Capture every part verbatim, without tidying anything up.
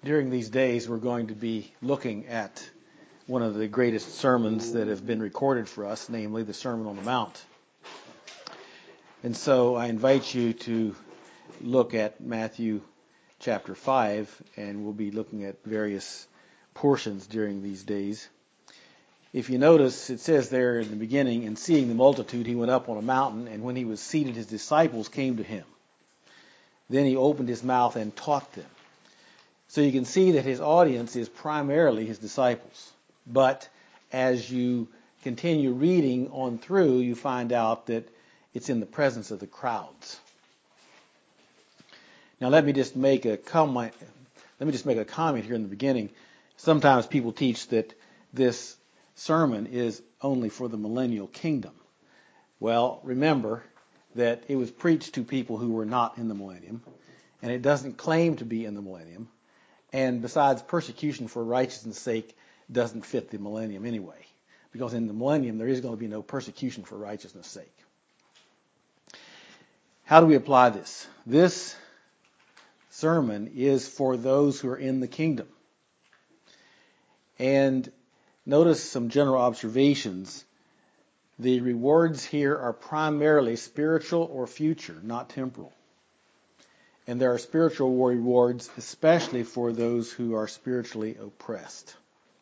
During these days, we're going to be looking at one of the greatest sermons that have been recorded for us, namely the Sermon on the Mount. And so I invite you to look at Matthew chapter five, and we'll be looking at various portions during these days. If you notice, it says there in the beginning, and seeing the multitude, he went up on a mountain, and when he was seated, his disciples came to him. Then he opened his mouth and taught them. So you can see that his audience is primarily his disciples. But as you continue reading on through, you find out that it's in the presence of the crowds. Now let me just make a comment. Let me just make a comment here in the beginning. Sometimes people teach that this sermon is only for the millennial kingdom. Well, remember that it was preached to people who were not in the millennium, and it doesn't claim to be in the millennium. And besides, persecution for righteousness' sake doesn't fit the millennium anyway, because in the millennium there is going to be no persecution for righteousness' sake. How do we apply this? This sermon is for those who are in the kingdom. And notice some general observations. The rewards here are primarily spiritual or future, not temporal. And there are spiritual rewards, especially for those who are spiritually oppressed.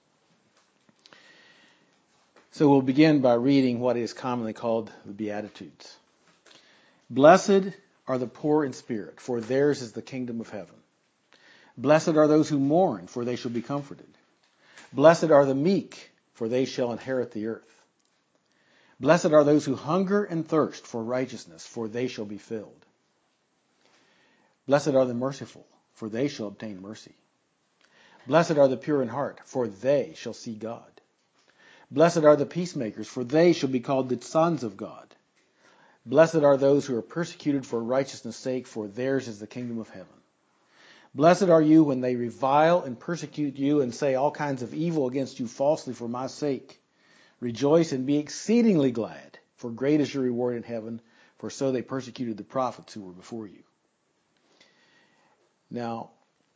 So we'll begin by reading what is commonly called the Beatitudes. Blessed are the poor in spirit, for theirs is the kingdom of heaven. Blessed are those who mourn, for they shall be comforted. Blessed are the meek, for they shall inherit the earth. Blessed are those who hunger and thirst for righteousness, for they shall be filled. Blessed are the merciful, for they shall obtain mercy. Blessed are the pure in heart, for they shall see God. Blessed are the peacemakers, for they shall be called the sons of God. Blessed are those who are persecuted for righteousness' sake, for theirs is the kingdom of heaven. Blessed are you when they revile and persecute you and say all kinds of evil against you falsely for my sake. Rejoice and be exceedingly glad, for great is your reward in heaven, for so they persecuted the prophets who were before you. Now,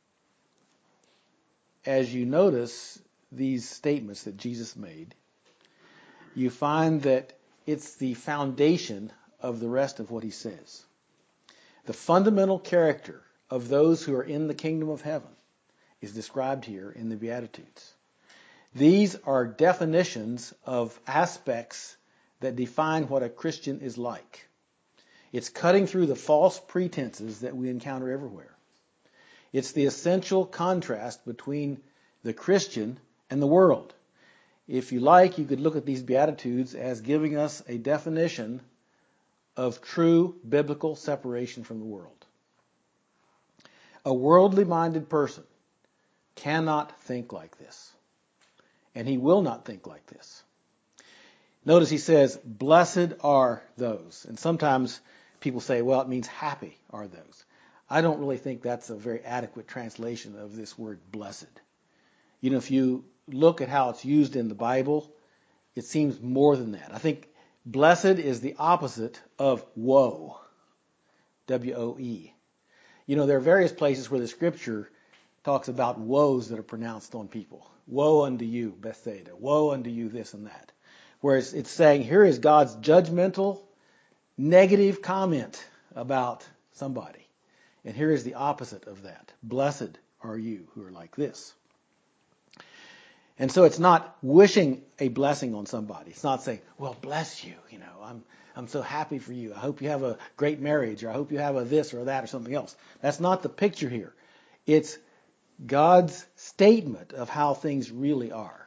as you notice these statements that Jesus made, you find that it's the foundation of the rest of what he says. The fundamental character of those who are in the kingdom of heaven is described here in the Beatitudes. These are definitions of aspects that define what a Christian is like. It's cutting through the false pretenses that we encounter everywhere. It's the essential contrast between the Christian and the world. If you like, you could look at these Beatitudes as giving us a definition of true biblical separation from the world. A worldly-minded person cannot think like this, and he will not think like this. Notice he says, blessed are those. And sometimes people say, well, it means happy are those. I don't really think that's a very adequate translation of this word blessed. You know, if you look at how it's used in the Bible, it seems more than that. I think blessed is the opposite of woe, W O E. You know, there are various places where the Scripture talks about woes that are pronounced on people. Woe unto you, Bethsaida. Woe unto you, this and that. Whereas it's saying, here is God's judgmental, negative comment about somebody. And here is the opposite of that. Blessed are you who are like this. And so it's not wishing a blessing on somebody. It's not saying, well, bless you. You know, I'm I'm so happy for you. I hope you have a great marriage, or I hope you have a this or that or something else. That's not the picture here. It's God's statement of how things really are.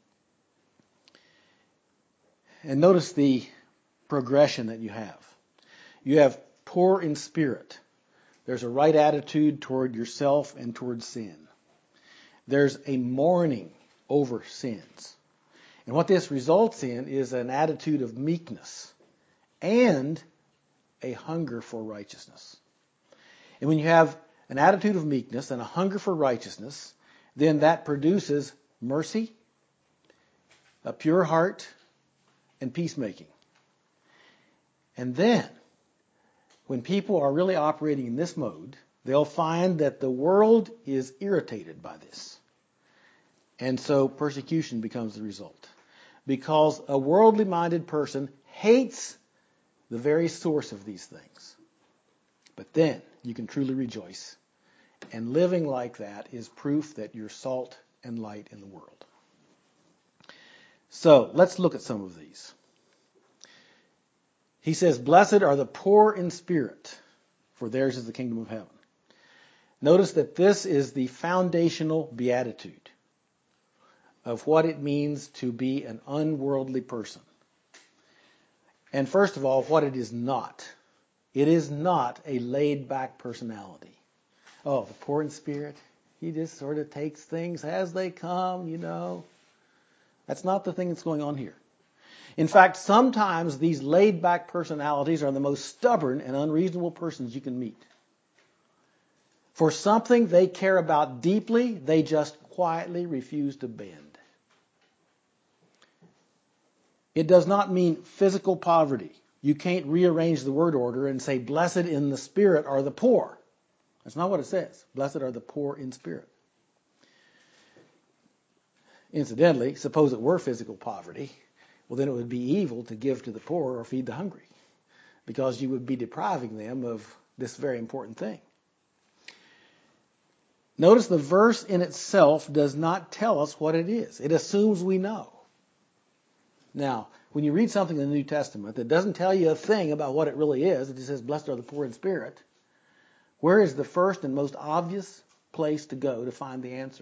And notice the progression that you have. You have poor in spirit. There's a right attitude toward yourself and toward sin. There's a mourning over sins. And what this results in is an attitude of meekness and a hunger for righteousness. And when you have an attitude of meekness and a hunger for righteousness, then that produces mercy, a pure heart, and peacemaking. And then, when people are really operating in this mode, they'll find that the world is irritated by this. And so persecution becomes the result. Because a worldly minded person hates the very source of these things. But then you can truly rejoice. And living like that is proof that you're salt and light in the world. So let's look at some of these. He says, blessed are the poor in spirit, for theirs is the kingdom of heaven. Notice that this is the foundational beatitude of what it means to be an unworldly person. And first of all, what it is not. It is not a laid-back personality. Oh, the poor in spirit, he just sort of takes things as they come, you know. That's not the thing that's going on here. In fact, sometimes these laid-back personalities are the most stubborn and unreasonable persons you can meet. For something they care about deeply, they just quietly refuse to bend. It does not mean physical poverty. You can't rearrange the word order and say, blessed in the spirit are the poor. That's not what it says. Blessed are the poor in spirit. Incidentally, suppose it were physical poverty, well, then it would be evil to give to the poor or feed the hungry, because you would be depriving them of this very important thing. Notice the verse in itself does not tell us what it is. It assumes we know. Now, when you read something in the New Testament that doesn't tell you a thing about what it really is, it just says, blessed are the poor in spirit, where is the first and most obvious place to go to find the answer?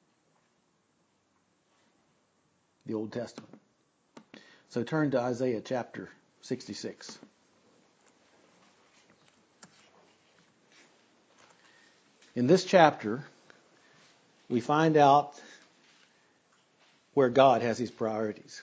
The Old Testament. So turn to Isaiah chapter sixty-six. In this chapter, we find out where God has his priorities.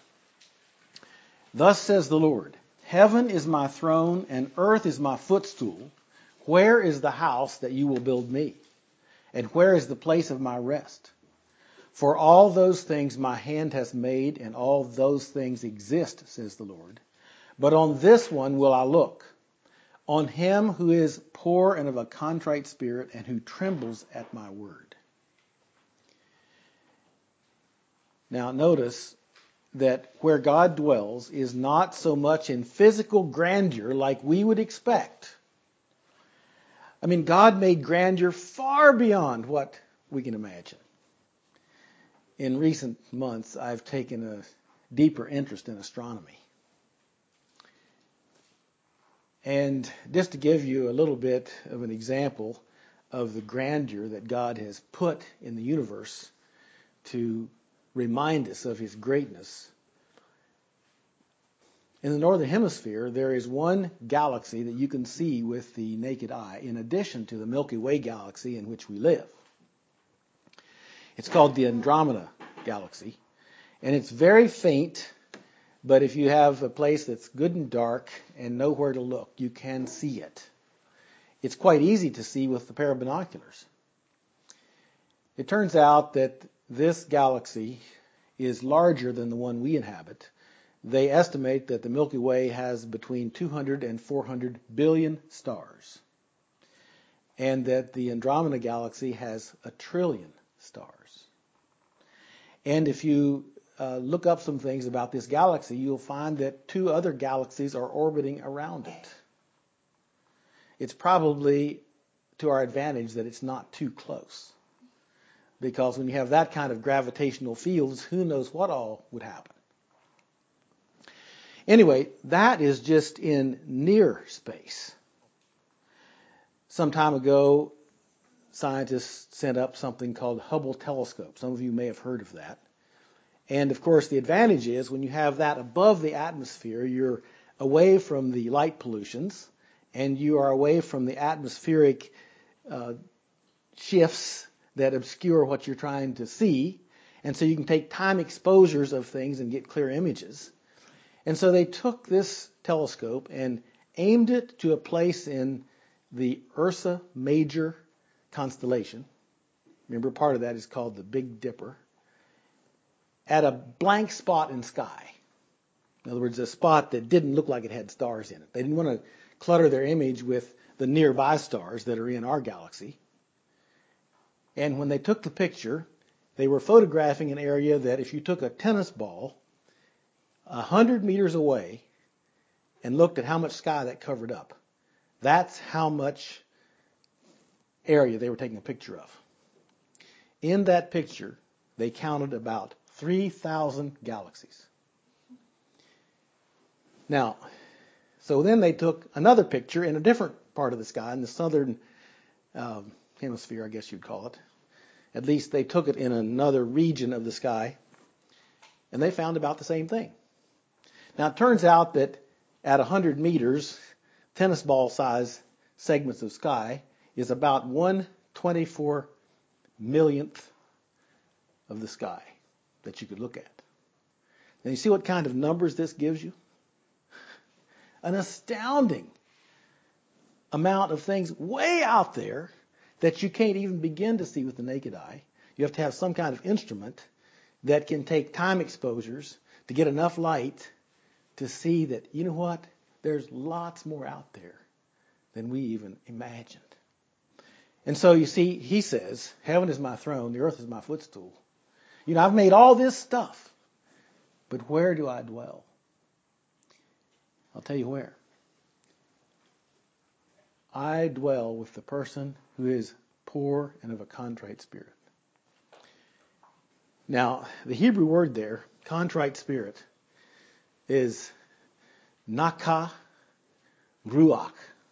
Thus says the Lord, heaven is my throne and earth is my footstool. Where is the house that you will build me? And where is the place of my rest? For all those things my hand has made, and all those things exist, says the Lord. But on this one will I look, on him who is poor and of a contrite spirit, and who trembles at my word. Now notice that where God dwells is not so much in physical grandeur like we would expect. I mean, God made grandeur far beyond what we can imagine. In recent months, I've taken a deeper interest in astronomy. And just to give you a little bit of an example of the grandeur that God has put in the universe to remind us of his greatness. In the northern hemisphere, there is one galaxy that you can see with the naked eye, in addition to the Milky Way galaxy in which we live. It's called the Andromeda galaxy, and it's very faint, but if you have a place that's good and dark and know where to look, you can see it. It's quite easy to see with a pair of binoculars. It turns out that this galaxy is larger than the one we inhabit. They estimate that the Milky Way has between two hundred and four hundred billion stars, and that the Andromeda galaxy has a trillion stars. And if you uh, look up some things about this galaxy, you'll find that two other galaxies are orbiting around it. It's probably to our advantage that it's not too close, because when you have that kind of gravitational fields, who knows what all would happen. Anyway, that is just in near space. Some time ago, scientists sent up something called Hubble telescope. Some of you may have heard of that. And of course, the advantage is when you have that above the atmosphere, you're away from the light pollutions, and you are away from the atmospheric uh, shifts that obscure what you're trying to see. And so you can take time exposures of things and get clear images. And so they took this telescope and aimed it to a place in the Ursa Major constellation. Remember, part of that is called the Big Dipper. At a blank spot in sky. In other words, a spot that didn't look like it had stars in it. They didn't want to clutter their image with the nearby stars that are in our galaxy. And when they took the picture, they were photographing an area that if you took a tennis ball a hundred meters away and looked at how much sky that covered up, that's how much area they were taking a picture of. In that picture, they counted about three thousand galaxies. Now, so then they took another picture in a different part of the sky, in the southern um, hemisphere, I guess you'd call it. At least they took it in another region of the sky, and they found about the same thing. Now, it turns out that at one hundred meters, tennis ball size segments of sky is about one twenty-four millionth of the sky that you could look at. Now, you see what kind of numbers this gives you? An astounding amount of things way out there that you can't even begin to see with the naked eye. You have to have some kind of instrument that can take time exposures to get enough light to see that, you know what, there's lots more out there than we even imagined. And so you see, he says, heaven is my throne, the earth is my footstool. You know, I've made all this stuff, but where do I dwell? I'll tell you where. I dwell with the person who is poor and of a contrite spirit. Now, the Hebrew word there, contrite spirit, is naka ruach.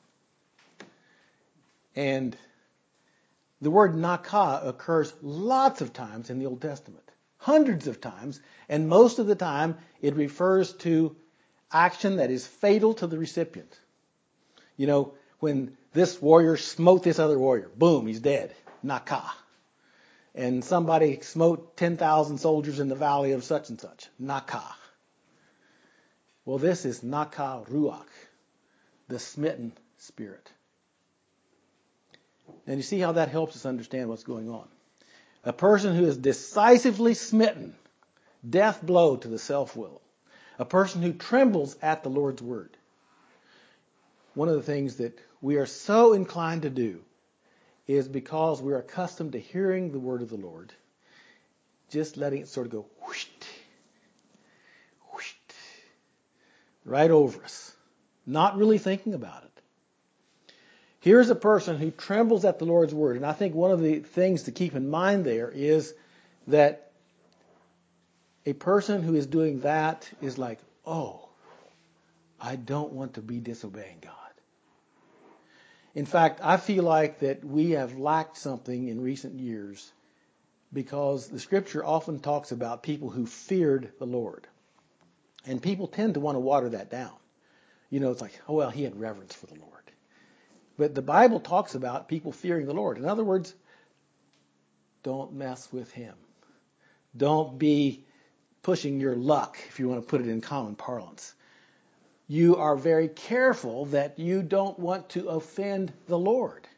And the word naka occurs lots of times in the Old Testament, hundreds of times, and most of the time it refers to action that is fatal to the recipient. You know, when this warrior smote this other warrior, boom, he's dead, naka. And somebody smote ten thousand soldiers in the valley of such and such, naka. Well, this is naka ruach, the smitten spirit. And you see how that helps us understand what's going on. A person who is decisively smitten, death blow to the self-will. A person who trembles at the Lord's word. One of the things that we are so inclined to do is because we're accustomed to hearing the word of the Lord, just letting it sort of go whoosh, whoosh, right over us, not really thinking about it. Here's a person who trembles at the Lord's word, and I think one of the things to keep in mind there is that a person who is doing that is like, oh, I don't want to be disobeying God. In fact, I feel like that we have lacked something in recent years because the Scripture often talks about people who feared the Lord. And people tend to want to water that down. You know, it's like, oh, well, he had reverence for the Lord. But the Bible talks about people fearing the Lord. In other words, don't mess with him. Don't be pushing your luck, if you want to put it in common parlance. You are very careful that you don't want to offend the Lord.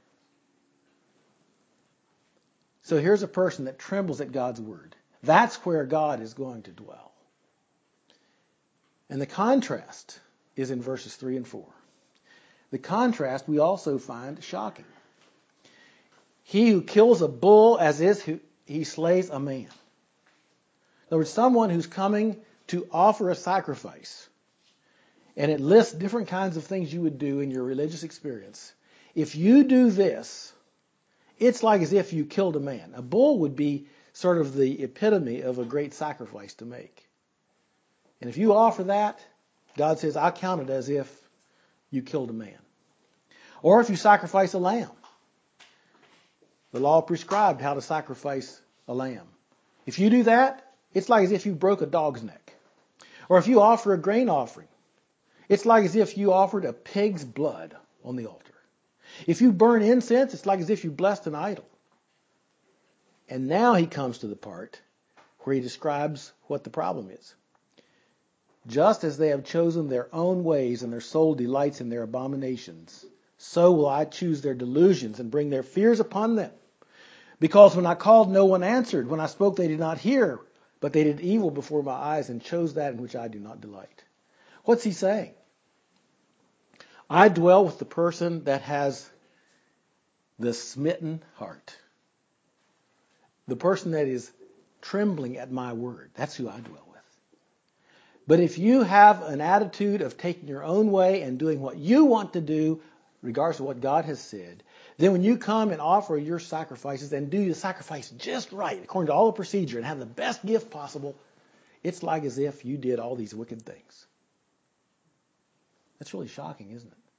So here's a person that trembles at God's word. That's where God is going to dwell. And the contrast is in verses three and four. The contrast we also find shocking. He who kills a bull as if he slays a man. In other words, someone who's coming to offer a sacrifice. And it lists different kinds of things you would do in your religious experience. If you do this, it's like as if you killed a man. A bull would be sort of the epitome of a great sacrifice to make. And if you offer that, God says, I count it as if you killed a man. Or if you sacrifice a lamb. The law prescribed how to sacrifice a lamb. If you do that, it's like as if you broke a dog's neck. Or if you offer a grain offering, it's like as if you offered a pig's blood on the altar. If you burn incense, it's like as if you blessed an idol. And now he comes to the part where he describes what the problem is. Just as they have chosen their own ways and their soul delights in their abominations, so will I choose their delusions and bring their fears upon them. Because when I called, no one answered. When I spoke, they did not hear. But they did evil before my eyes and chose that in which I do not delight. What's he saying? I dwell with the person that has the smitten heart. The person that is trembling at my word. That's who I dwell with. But if you have an attitude of taking your own way and doing what you want to do, regardless of what God has said, then when you come and offer your sacrifices and do the sacrifice just right, according to all the procedure, and have the best gift possible, it's like as if you did all these wicked things. That's really shocking, isn't it?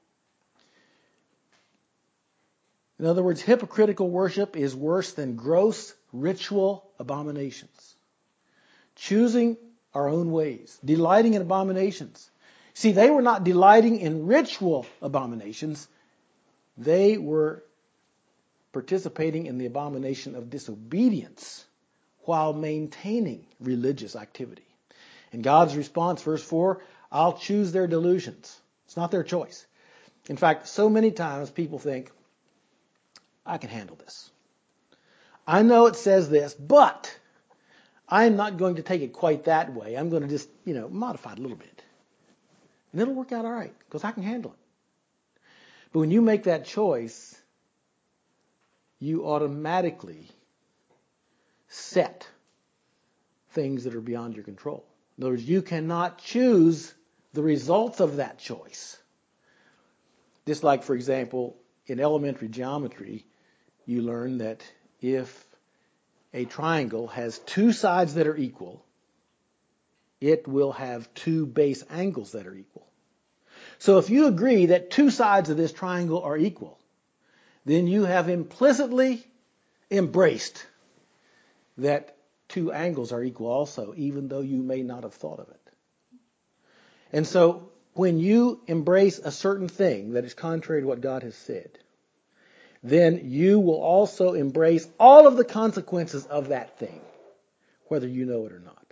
In other words, hypocritical worship is worse than gross ritual abominations. Choosing our own ways, delighting in abominations. See, they were not delighting in ritual abominations. They were participating in the abomination of disobedience while maintaining religious activity. And God's response, verse four, I'll choose their delusions. It's not their choice. In fact, so many times people think, I can handle this. I know it says this, but I'm not going to take it quite that way. I'm going to just, you know, modify it a little bit. And it'll work out all right because I can handle it. But when you make that choice, you automatically set things that are beyond your control. In other words, you cannot choose the results of that choice. Just like, for example, in elementary geometry, you learn that if a triangle has two sides that are equal, it will have two base angles that are equal. So if you agree that two sides of this triangle are equal, then you have implicitly embraced that two angles are equal also, even though you may not have thought of it. And so when you embrace a certain thing that is contrary to what God has said, then you will also embrace all of the consequences of that thing, whether you know it or not.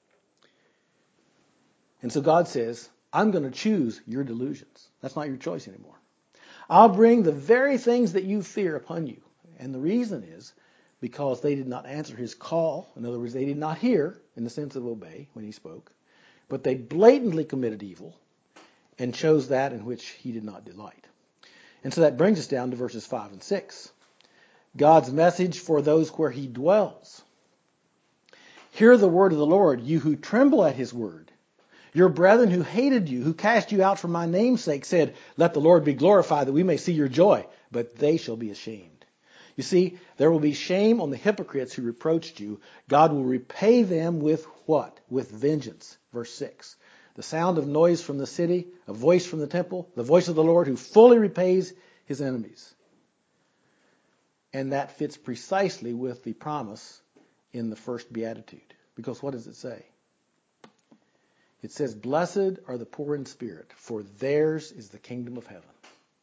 And so God says, I'm going to choose your delusions. That's not your choice anymore. I'll bring the very things that you fear upon you. And the reason is because they did not answer his call. In other words, they did not hear in the sense of obey when he spoke. But they blatantly committed evil and chose that in which he did not delight. And so that brings us down to verses five and six. God's message for those where he dwells. Hear the word of the Lord, you who tremble at his word. Your brethren who hated you, who cast you out for my name's sake, said, let the Lord be glorified that we may see your joy. But they shall be ashamed. You see, there will be shame on the hypocrites who reproached you. God will repay them with what? With vengeance. Verse six. The sound of noise from the city, a voice from the temple, the voice of the Lord who fully repays his enemies. And that fits precisely with the promise in the first beatitude. Because what does it say? It says, blessed are the poor in spirit, for theirs is the kingdom of heaven.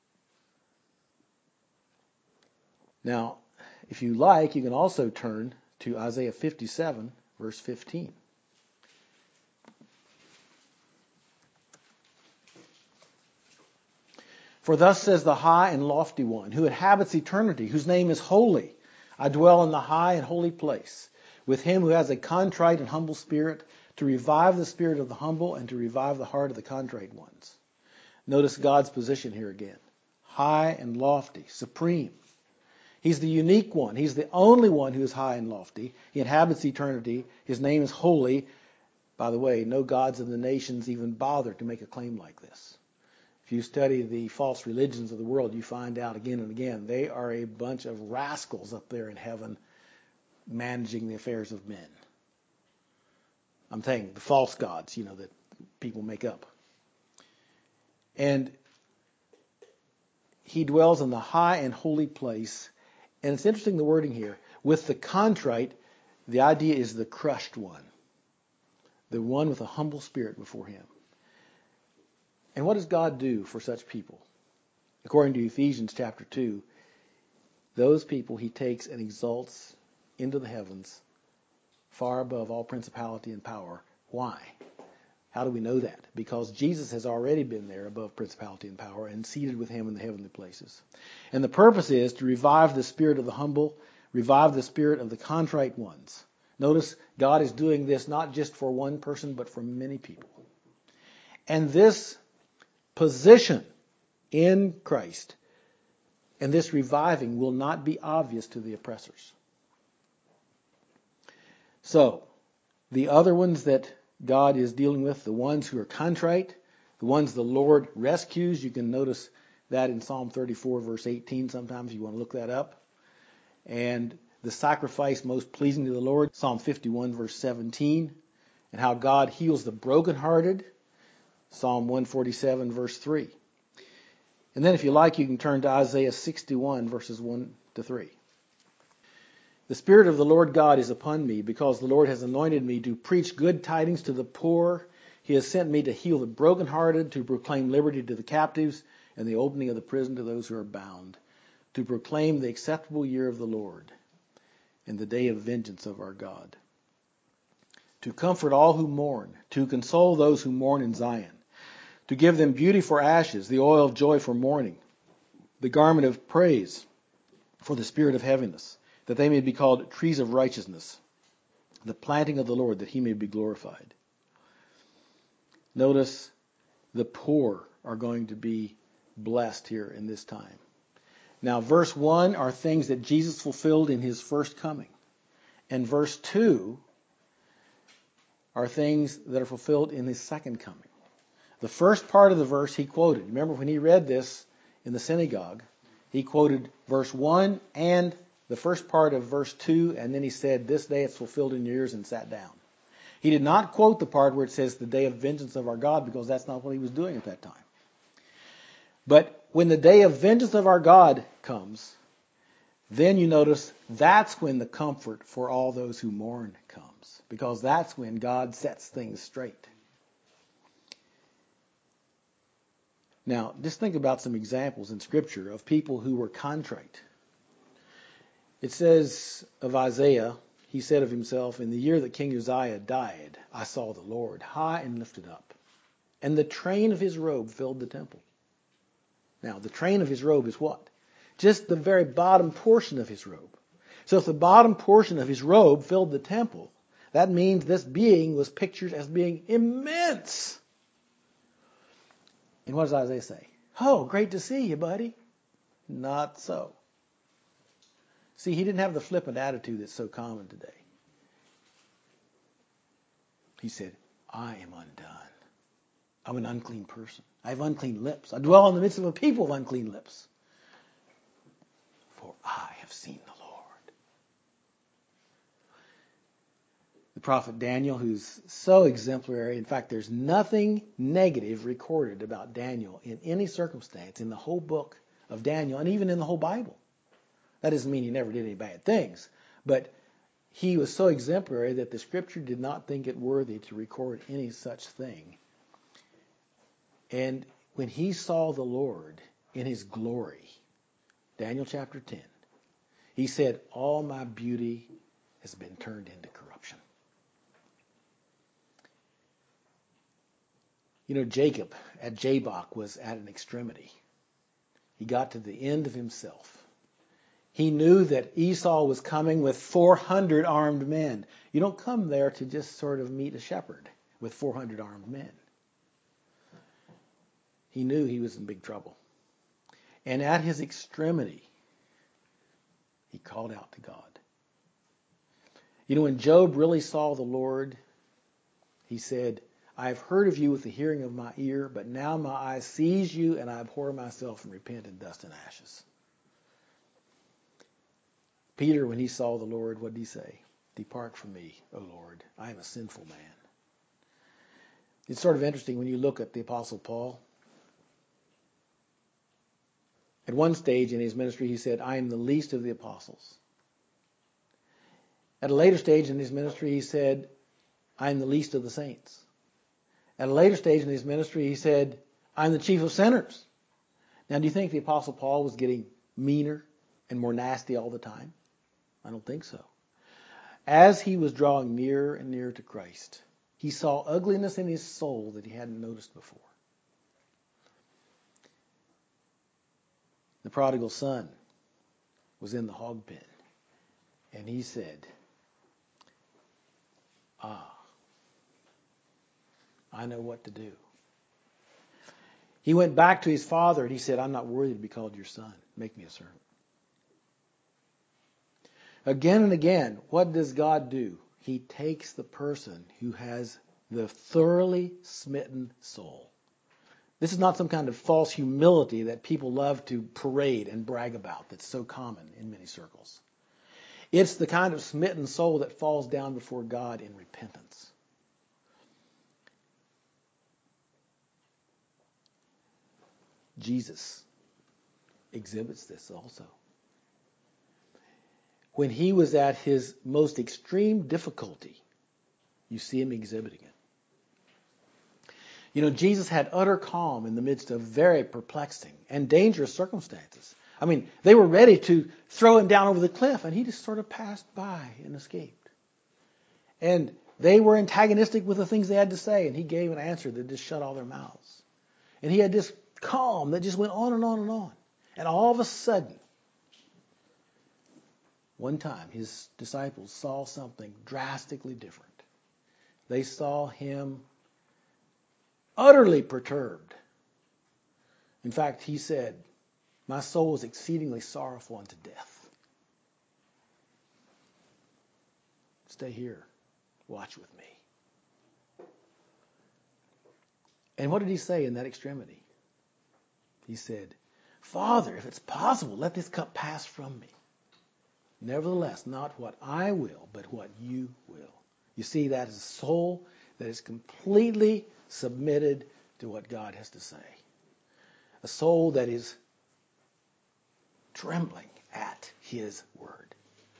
Now, if you like, you can also turn to Isaiah fifty-seven, verse fifteen. For thus says the high and lofty one, who inhabits eternity, whose name is holy. I dwell in the high and holy place, with him who has a contrite and humble spirit, to revive the spirit of the humble and to revive the heart of the contrite ones. Notice God's position here again. High and lofty, supreme. He's the unique one. He's the only one who is high and lofty. He inhabits eternity. His name is holy. By the way, no gods of the nations even bother to make a claim like this. If you study the false religions of the world, you find out again and again, they are a bunch of rascals up there in heaven managing the affairs of men. I'm saying the false gods, you know, that people make up. And he dwells in the high and holy place. And it's interesting the wording here. With the contrite, the idea is the crushed one. The one with a humble spirit before him. And what does God do for such people? According to Ephesians chapter two, those people he takes and exalts into the heavens, far above all principality and power. Why? How do we know that? Because Jesus has already been there above principality and power and seated with him in the heavenly places. And the purpose is to revive the spirit of the humble, revive the spirit of the contrite ones. Notice God is doing this not just for one person, but for many people. And this position in Christ. And this reviving will not be obvious to the oppressors. So, the other ones that God is dealing with, the ones who are contrite, the ones the Lord rescues, you can notice that in Psalm thirty-four, verse eighteen sometimes, if you want to look that up. And the sacrifice most pleasing to the Lord, Psalm fifty-one, verse seventeen. And how God heals the brokenhearted, Psalm one forty-seven, verse three. And then if you like, you can turn to Isaiah sixty-one, verses one to three. The Spirit of the Lord God is upon me, because the Lord has anointed me to preach good tidings to the poor. He has sent me to heal the brokenhearted, to proclaim liberty to the captives, and the opening of the prison to those who are bound, to proclaim the acceptable year of the Lord, and the day of vengeance of our God, to comfort all who mourn, to console those who mourn in Zion, to give them beauty for ashes, the oil of joy for mourning, the garment of praise for the spirit of heaviness, that they may be called trees of righteousness, the planting of the Lord, that he may be glorified. Notice the poor are going to be blessed here in this time. Now, verse one are things that Jesus fulfilled in his first coming. And verse two are things that are fulfilled in his second coming. The first part of the verse he quoted. Remember when he read this in the synagogue, he quoted verse one and the first part of verse two, and then he said, "This day it's fulfilled in your ears," and sat down. He did not quote the part where it says the day of vengeance of our God, because that's not what he was doing at that time. But when the day of vengeance of our God comes, then you notice that's when the comfort for all those who mourn comes, because that's when God sets things straight. Now, just think about some examples in Scripture of people who were contrite. It says of Isaiah, he said of himself, "In the year that King Uzziah died, I saw the Lord high and lifted up, and the train of his robe filled the temple." Now, the train of his robe is what? Just the very bottom portion of his robe. So if the bottom portion of his robe filled the temple, that means this being was pictured as being immense. And what does Isaiah say? "Oh, great to see you, buddy." Not so. See, he didn't have the flippant attitude that's so common today. He said, "I am undone. I'm an unclean person. I have unclean lips. I dwell in the midst of a people of unclean lips. For I have seen the Lord." The prophet Daniel, who's so exemplary. In fact, there's nothing negative recorded about Daniel in any circumstance in the whole book of Daniel, and even in the whole Bible. That doesn't mean he never did any bad things, but he was so exemplary that the Scripture did not think it worthy to record any such thing. And when he saw the Lord in his glory, Daniel chapter ten, he said, "All my beauty has been turned into corruption." You know, Jacob at Jabbok was at an extremity. He got to the end of himself. He knew that Esau was coming with four hundred armed men. You don't come there to just sort of meet a shepherd with four hundred armed men. He knew he was in big trouble. And at his extremity, he called out to God. You know, when Job really saw the Lord, he said, "I have heard of you with the hearing of my ear, but now my eye sees you, and I abhor myself and repent in dust and ashes." Peter, when he saw the Lord, what did he say? "Depart from me, O Lord, I am a sinful man." It's sort of interesting when you look at the Apostle Paul. At one stage in his ministry, he said, "I am the least of the apostles." At a later stage in his ministry, he said, "I am the least of the saints." At a later stage in his ministry, he said, "I'm the chief of sinners." Now, do you think the Apostle Paul was getting meaner and more nasty all the time? I don't think so. As he was drawing nearer and nearer to Christ, he saw ugliness in his soul that he hadn't noticed before. The prodigal son was in the hog pen, and he said, "Ah, I know what to do." He went back to his father and he said, I'm not worthy to be called your son. Make me a servant. Again and again, what does God do? He takes the person who has the thoroughly smitten soul. This is not some kind of false humility that people love to parade and brag about that's so common in many circles. It's the kind of smitten soul that falls down before God in repentance. Jesus exhibits this also. When he was at his most extreme difficulty, you see him exhibiting it. You know, Jesus had utter calm in the midst of very perplexing and dangerous circumstances. I mean, they were ready to throw him down over the cliff, and he just sort of passed by and escaped. And they were antagonistic with the things they had to say, and he gave an answer that just shut all their mouths. And he had this calm that just went on and on and on. And all of a sudden, one time, his disciples saw something drastically different. They saw him utterly perturbed. In fact, he said, my soul is exceedingly sorrowful unto death. Stay here. Watch with me. And what did he say in that extremity? He said, Father, if it's possible, let this cup pass from me. Nevertheless, not what I will, but what you will. You see, that is a soul that is completely submitted to what God has to say. A soul that is trembling at his word.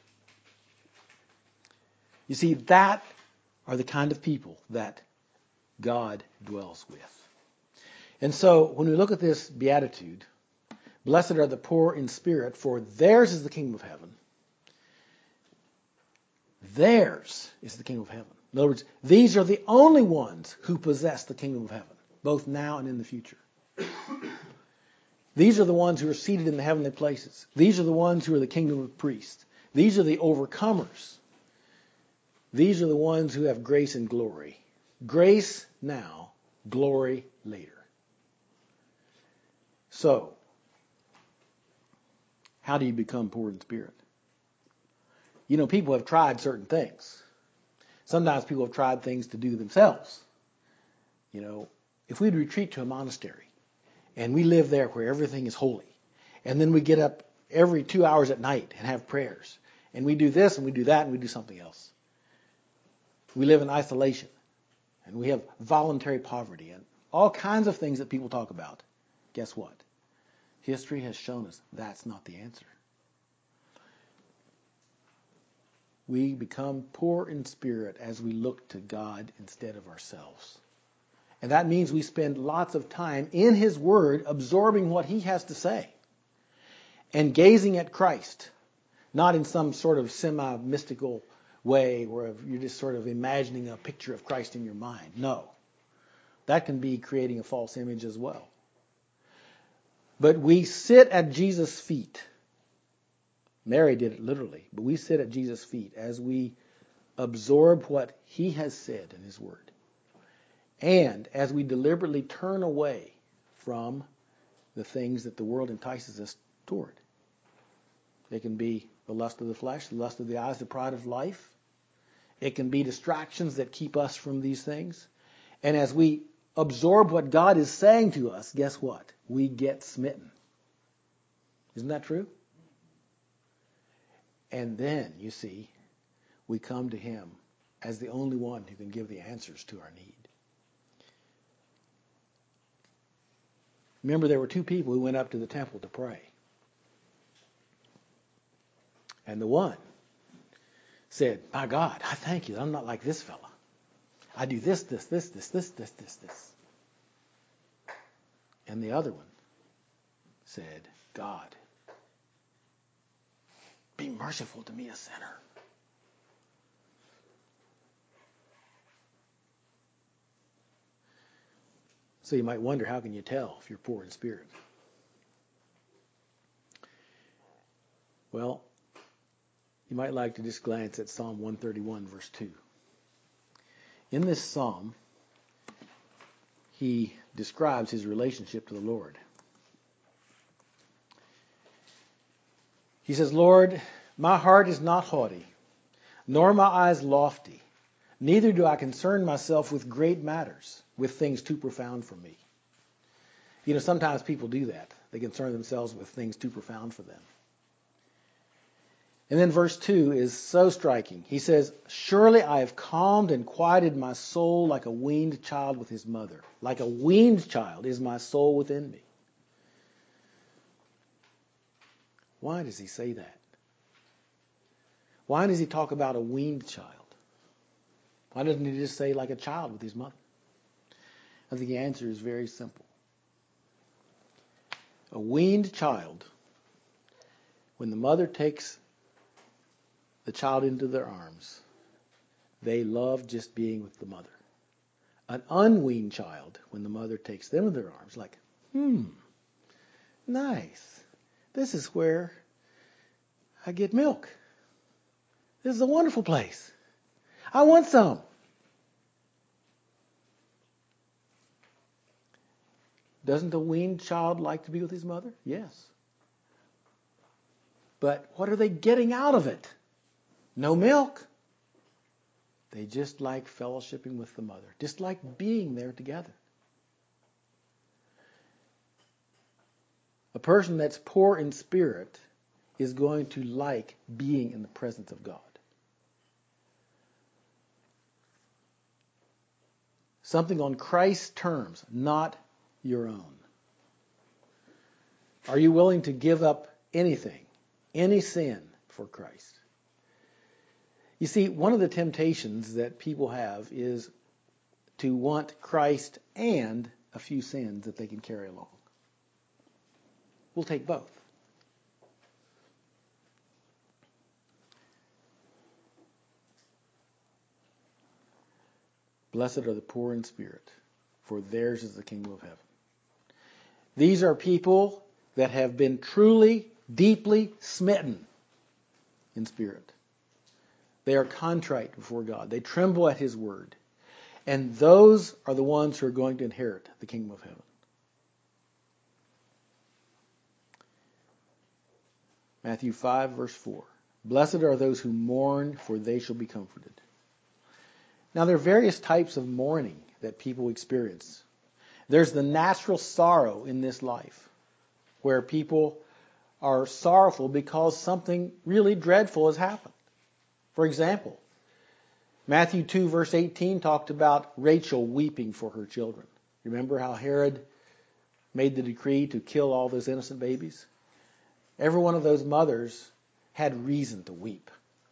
You see, that are the kind of people that God dwells with. And so, when we look at this beatitude, blessed are the poor in spirit, for theirs is the kingdom of heaven. Theirs is the kingdom of heaven. In other words, these are the only ones who possess the kingdom of heaven, both now and in the future. These are the ones who are seated in the heavenly places. These are the ones who are the kingdom of priests. These are the overcomers. These are the ones who have grace and glory. Grace now, glory later. So, how do you become poor in spirit? You know, people have tried certain things. Sometimes people have tried things to do themselves. You know, if we'd retreat to a monastery and we live there where everything is holy, and then we get up every two hours at night and have prayers, and we do this and we do that and we do something else. We live in isolation, and we have voluntary poverty and all kinds of things that people talk about. Guess what? History has shown us that's not the answer. We become poor in spirit as we look to God instead of ourselves. And that means we spend lots of time in His Word absorbing what He has to say and gazing at Christ, not in some sort of semi-mystical way where you're just sort of imagining a picture of Christ in your mind. No. That can be creating a false image as well. But we sit at Jesus' feet. Mary did it literally, but we sit at Jesus' feet as we absorb what He has said in His Word. And as we deliberately turn away from the things that the world entices us toward. It can be the lust of the flesh, the lust of the eyes, the pride of life. It can be distractions that keep us from these things. And as we absorb what God is saying to us, guess what? We get smitten. Isn't that true? And then, you see, we come to Him as the only one who can give the answers to our need. Remember, there were two people who went up to the temple to pray. And the one said, my God, I thank you that I'm not like this fella. I do this, this, this, this, this, this, this, this. And the other one said, God, be merciful to me, a sinner. So you might wonder, how can you tell if you're poor in spirit? Well, you might like to just glance at Psalm one thirty-one, verse two. In this psalm, he describes his relationship to the Lord. He says, Lord, my heart is not haughty, nor my eyes lofty. Neither do I concern myself with great matters, with things too profound for me. You know, sometimes people do that. They concern themselves with things too profound for them. And then verse two is so striking. He says, surely I have calmed and quieted my soul like a weaned child with his mother. Like a weaned child is my soul within me. Why does he say that? Why does he talk about a weaned child? Why doesn't he just say like a child with his mother? I think the answer is very simple. A weaned child, when the mother takes the child into their arms, they love just being with the mother. An unweaned child, when the mother takes them in their arms, like, hmm, nice. This is where I get milk. This is a wonderful place. I want some. Doesn't a weaned child like to be with his mother? Yes. But what are they getting out of it? No milk. They just like fellowshipping with the mother, just like being there together. A person that's poor in spirit is going to like being in the presence of God. Something on Christ's terms, not your own. Are you willing to give up anything, any sin for Christ? You see, one of the temptations that people have is to want Christ and a few sins that they can carry along. We'll take both. Blessed are the poor in spirit, for theirs is the kingdom of heaven. These are people that have been truly, deeply smitten in spirit. They are contrite before God. They tremble at His word. And those are the ones who are going to inherit the kingdom of heaven. Matthew five, verse four. Blessed are those who mourn, for they shall be comforted. Now, there are various types of mourning that people experience. There's the natural sorrow in this life, where people are sorrowful because something really dreadful has happened. For example, Matthew two, verse eighteen talked about Rachel weeping for her children. Remember how Herod made the decree to kill all those innocent babies? Every one of those mothers had reason to weep.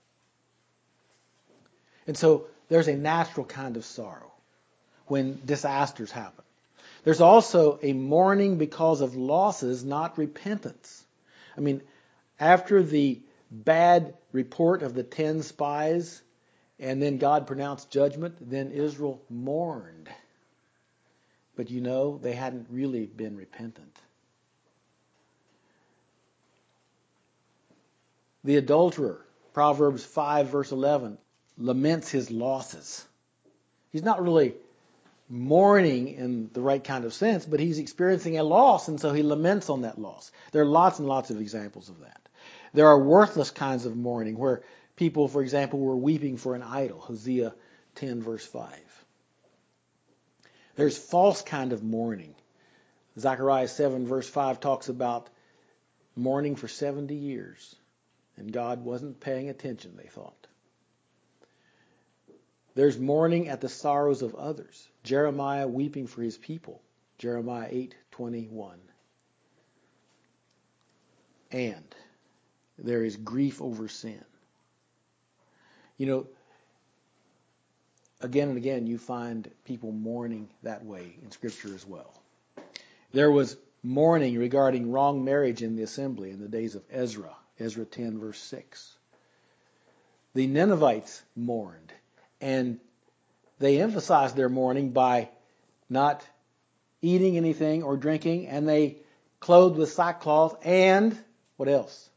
And so there's a natural kind of sorrow when disasters happen. There's also a mourning because of losses, not repentance. I mean, after the bad report of the ten spies, and then God pronounced judgment, then Israel mourned. But you know, they hadn't really been repentant. The adulterer, Proverbs five, verse eleven, laments his losses. He's not really mourning in the right kind of sense, but he's experiencing a loss, and so he laments on that loss. There are lots and lots of examples of that. There are worthless kinds of mourning where people, for example, were weeping for an idol, Hosea ten, verse five. There's false kind of mourning. Zechariah seven, verse five talks about mourning for seventy years, and God wasn't paying attention, they thought. There's mourning at the sorrows of others. Jeremiah weeping for his people. Jeremiah eight twenty-one. And there is grief over sin. You know, again and again you find people mourning that way in Scripture as well. There was mourning regarding wrong marriage in the assembly in the days of Ezra. Ezra ten, verse six. The Ninevites mourned. And they emphasized their mourning by not eating anything or drinking, and they clothed with sackcloth and what else?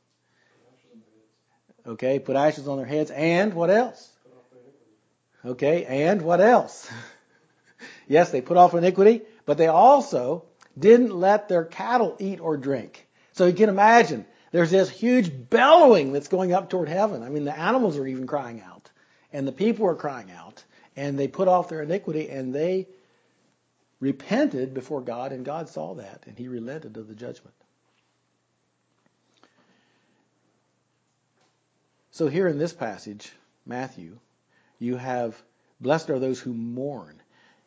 Okay, put ashes on their heads, and what else? Okay, and what else? Yes, they put off iniquity, but they also didn't let their cattle eat or drink. So you can imagine, there's this huge bellowing that's going up toward heaven. I mean, the animals are even crying out, and the people are crying out, and they put off their iniquity, and they repented before God, and God saw that, and he relented of the judgment. So here in this passage, Matthew, you have, blessed are those who mourn.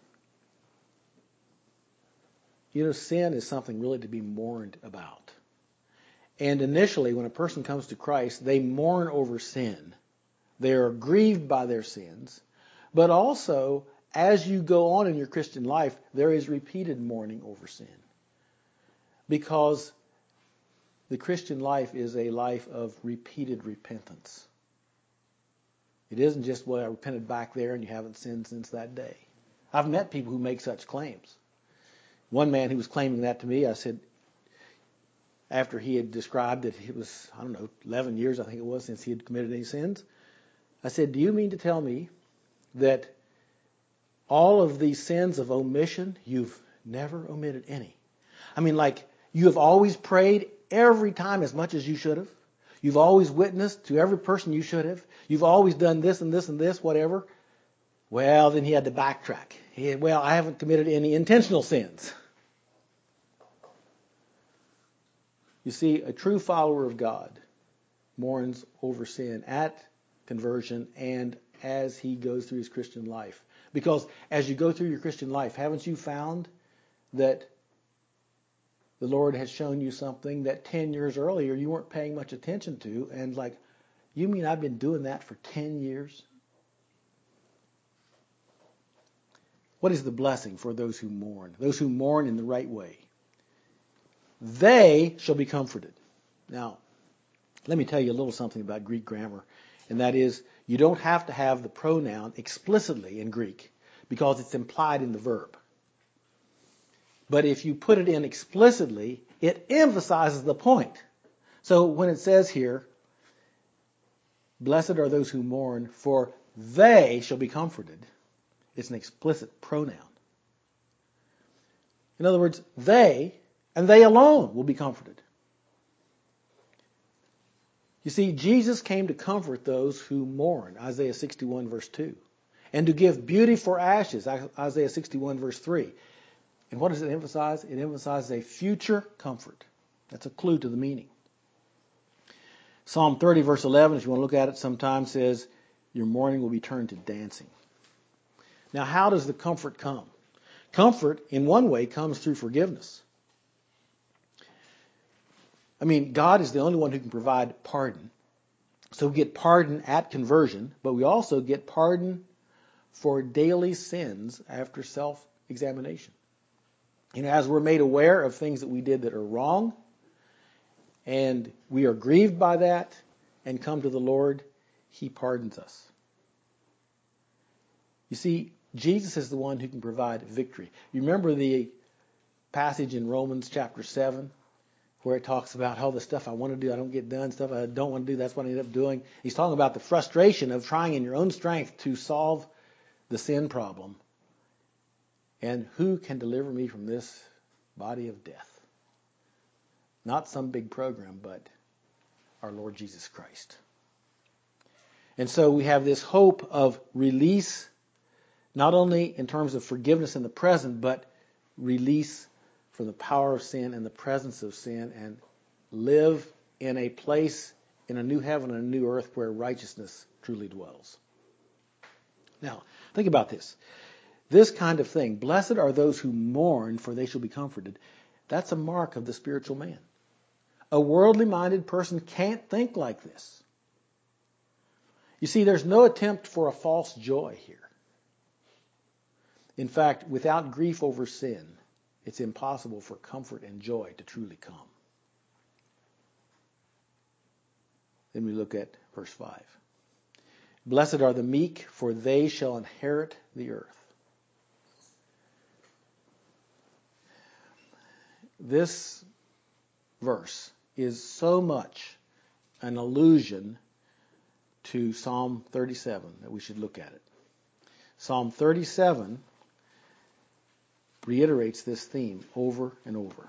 You know, sin is something really to be mourned about. And initially, when a person comes to Christ, they mourn over sin. They are grieved by their sins. But also, as you go on in your Christian life, there is repeated mourning over sin. Because the Christian life is a life of repeated repentance. It isn't just, well, I repented back there and you haven't sinned since that day. I've met people who make such claims. One man who was claiming that to me, I said, after he had described that it was, I don't know, eleven years, I think it was, since he had committed any sins, I said, do you mean to tell me that all of these sins of omission, you've never omitted any? I mean, like, you have always prayed every time as much as you should have. You've always witnessed to every person you should have. You've always done this and this and this, whatever. Well, then he had to backtrack. He had, well, I haven't committed any intentional sins. You see, a true follower of God mourns over sin at conversion and as he goes through his Christian life. Because as you go through your Christian life, haven't you found that the Lord has shown you something that ten years earlier you weren't paying much attention to, and like, you mean I've been doing that for ten years? What is the blessing for those who mourn? Those who mourn in the right way. They shall be comforted. Now, let me tell you a little something about Greek grammar, and that is, you don't have to have the pronoun explicitly in Greek because it's implied in the verb. But if you put it in explicitly, it emphasizes the point. So when it says here, blessed are those who mourn, for they shall be comforted, it's an explicit pronoun. In other words, they, and they alone, will be comforted. You see, Jesus came to comfort those who mourn, Isaiah sixty-one verse two, and to give beauty for ashes, Isaiah sixty-one verse three. And what does it emphasize? It emphasizes a future comfort. That's a clue to the meaning. Psalm thirty verse eleven, if you want to look at it sometime, says, your mourning will be turned to dancing. Now, how does the comfort come? Comfort, in one way, comes through forgiveness. I mean, God is the only one who can provide pardon. So we get pardon at conversion, but we also get pardon for daily sins after self-examination. You know, as we're made aware of things that we did that are wrong, and we are grieved by that, and come to the Lord, He pardons us. You see, Jesus is the one who can provide victory. You remember the passage in Romans chapter seven, where it talks about how the stuff I want to do, I don't get done, stuff I don't want to do, that's what I end up doing. He's talking about the frustration of trying in your own strength to solve the sin problem. And who can deliver me from this body of death? Not some big program, but our Lord Jesus Christ. And so we have this hope of release, not only in terms of forgiveness in the present, but release from the power of sin and the presence of sin, and live in a place, in a new heaven and a new earth where righteousness truly dwells. Now, think about this. This kind of thing, blessed are those who mourn, for they shall be comforted. That's a mark of the spiritual man. A worldly-minded person can't think like this. You see, there's no attempt for a false joy here. In fact, without grief over sin, it's impossible for comfort and joy to truly come. Then we look at verse five. Blessed are the meek, for they shall inherit the earth. This verse is so much an allusion to Psalm thirty-seven that we should look at it. Psalm thirty-seven reiterates this theme over and over.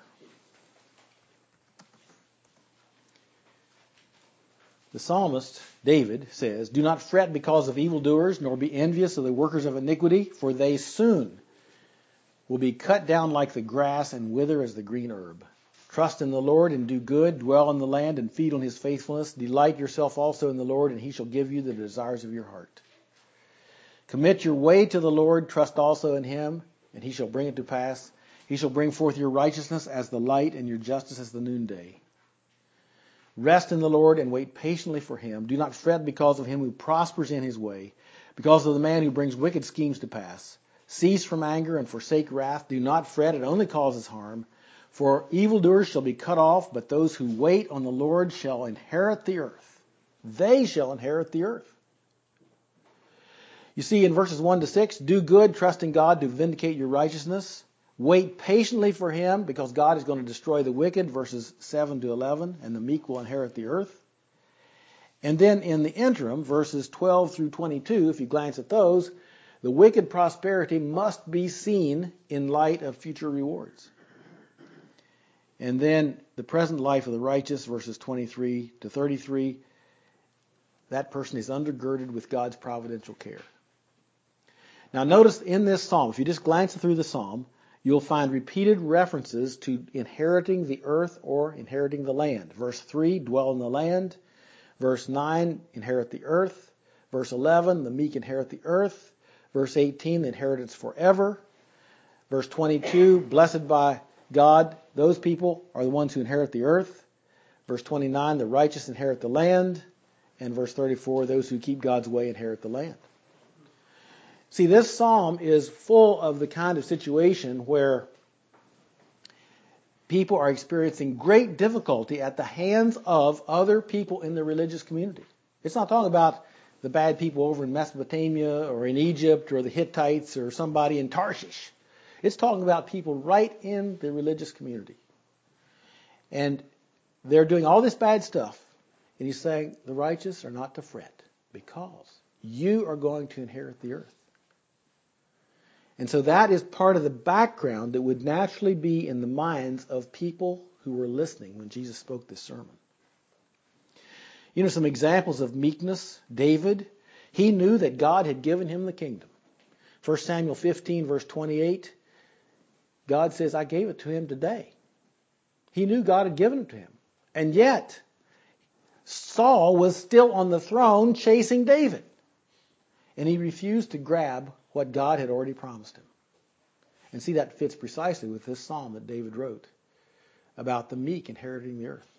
The psalmist, David, says, "Do not fret because of evildoers, nor be envious of the workers of iniquity, for they soon will be cut down like the grass and wither as the green herb. Trust in the Lord and do good, dwell in the land and feed on his faithfulness. Delight yourself also in the Lord, and he shall give you the desires of your heart. Commit your way to the Lord, trust also in him, and he shall bring it to pass. He shall bring forth your righteousness as the light and your justice as the noonday. Rest in the Lord and wait patiently for him. Do not fret because of him who prospers in his way, because of the man who brings wicked schemes to pass. Cease from anger and forsake wrath. Do not fret, it only causes harm. For evildoers shall be cut off, but those who wait on the Lord shall inherit the earth. They shall inherit the earth." You see in verses one to six, do good, trust in God to vindicate your righteousness. Wait patiently for him, because God is going to destroy the wicked, verses seven to eleven, and the meek will inherit the earth. And then in the interim, verses twelve through twenty-two, if you glance at those, the wicked prosperity must be seen in light of future rewards. And then the present life of the righteous, verses twenty-three to thirty-three, that person is undergirded with God's providential care. Now notice in this psalm, if you just glance through the psalm, you'll find repeated references to inheriting the earth or inheriting the land. Verse three, dwell in the land. Verse nine, inherit the earth. Verse eleven, the meek inherit the earth. Verse eighteen, the inheritance forever. Verse twenty-two, blessed by God, those people are the ones who inherit the earth. Verse twenty-nine, the righteous inherit the land. And verse thirty-four, those who keep God's way inherit the land. See, this psalm is full of the kind of situation where people are experiencing great difficulty at the hands of other people in the religious community. It's not talking about the bad people over in Mesopotamia or in Egypt or the Hittites or somebody in Tarshish. It's talking about people right in the religious community. And they're doing all this bad stuff. And he's saying the righteous are not to fret because you are going to inherit the earth. And so that is part of the background that would naturally be in the minds of people who were listening when Jesus spoke this sermon. You know, some examples of meekness. David, he knew that God had given him the kingdom. First Samuel fifteen, verse twenty-eight, God says, I gave it to him today. He knew God had given it to him. And yet, Saul was still on the throne chasing David. And he refused to grab what God had already promised him. And see, that fits precisely with this psalm that David wrote about the meek inheriting the earth.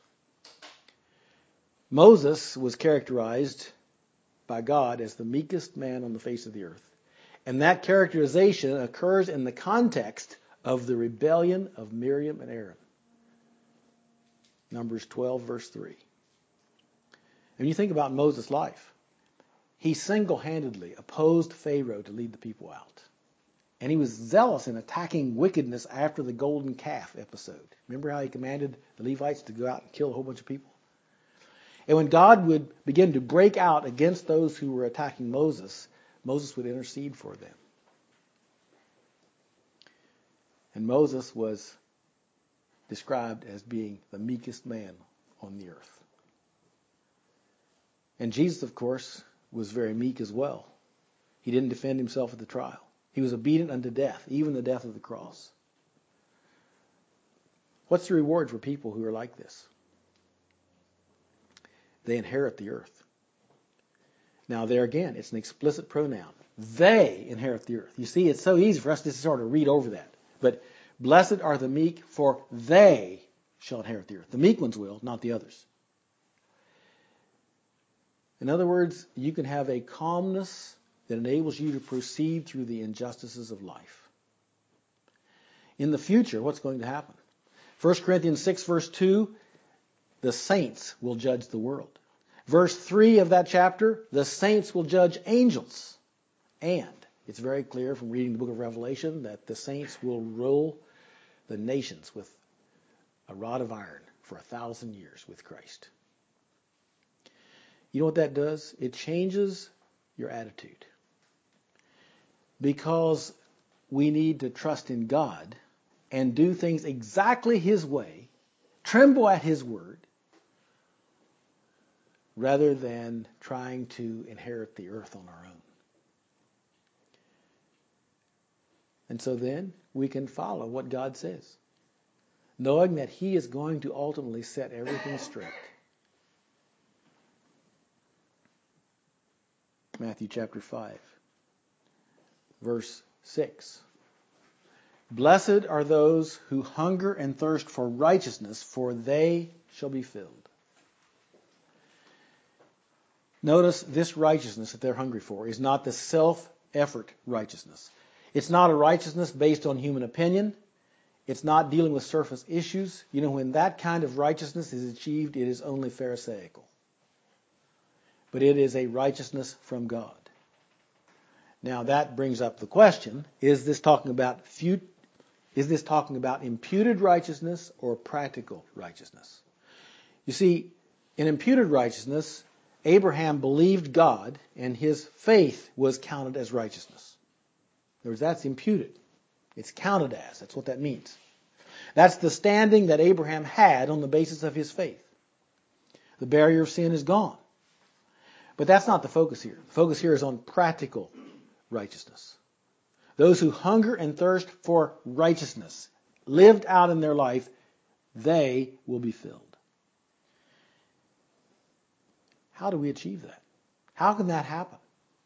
Moses was characterized by God as the meekest man on the face of the earth. And that characterization occurs in the context of the rebellion of Miriam and Aaron. Numbers twelve, verse three. And you think about Moses' life. He single-handedly opposed Pharaoh to lead the people out. And he was zealous in attacking wickedness after the golden calf episode. Remember how he commanded the Levites to go out and kill a whole bunch of people? And when God would begin to break out against those who were attacking Moses, Moses would intercede for them. And Moses was described as being the meekest man on the earth. And Jesus, of course, was very meek as well. He didn't defend himself at the trial. He was obedient unto death, even the death of the cross. What's the reward for people who are like this? They inherit the earth. Now there again, it's an explicit pronoun. They inherit the earth. You see, it's so easy for us to sort of read over that. But blessed are the meek, for they shall inherit the earth. The meek ones will, not the others. In other words, you can have a calmness that enables you to proceed through the injustices of life. In the future, what's going to happen? First Corinthians six, verse two, the saints will judge the world. Verse three of that chapter, the saints will judge angels. And it's very clear from reading the book of Revelation that the saints will rule the nations with a rod of iron for a thousand years with Christ. You know what that does? It changes your attitude. Because we need to trust in God and do things exactly His way, tremble at His word, rather than trying to inherit the earth on our own. And so then we can follow what God says, knowing that He is going to ultimately set everything straight. Matthew chapter five, verse six. Blessed are those who hunger and thirst for righteousness, for they shall be filled. Notice this righteousness that they're hungry for is not the self-effort righteousness. It's not a righteousness based on human opinion. It's not dealing with surface issues. You know, when that kind of righteousness is achieved, it is only Pharisaical. But it is a righteousness from God. Now that brings up the question, is this talking about fut- is this talking about imputed righteousness or practical righteousness? You see, in imputed righteousness, Abraham believed God and his faith was counted as righteousness. In other words, that's imputed. It's counted as. That's what that means. That's the standing that Abraham had on the basis of his faith. The barrier of sin is gone. But that's not the focus here. The focus here is on practical righteousness. Those who hunger and thirst for righteousness, lived out in their life, they will be filled. How do we achieve that? How can that happen?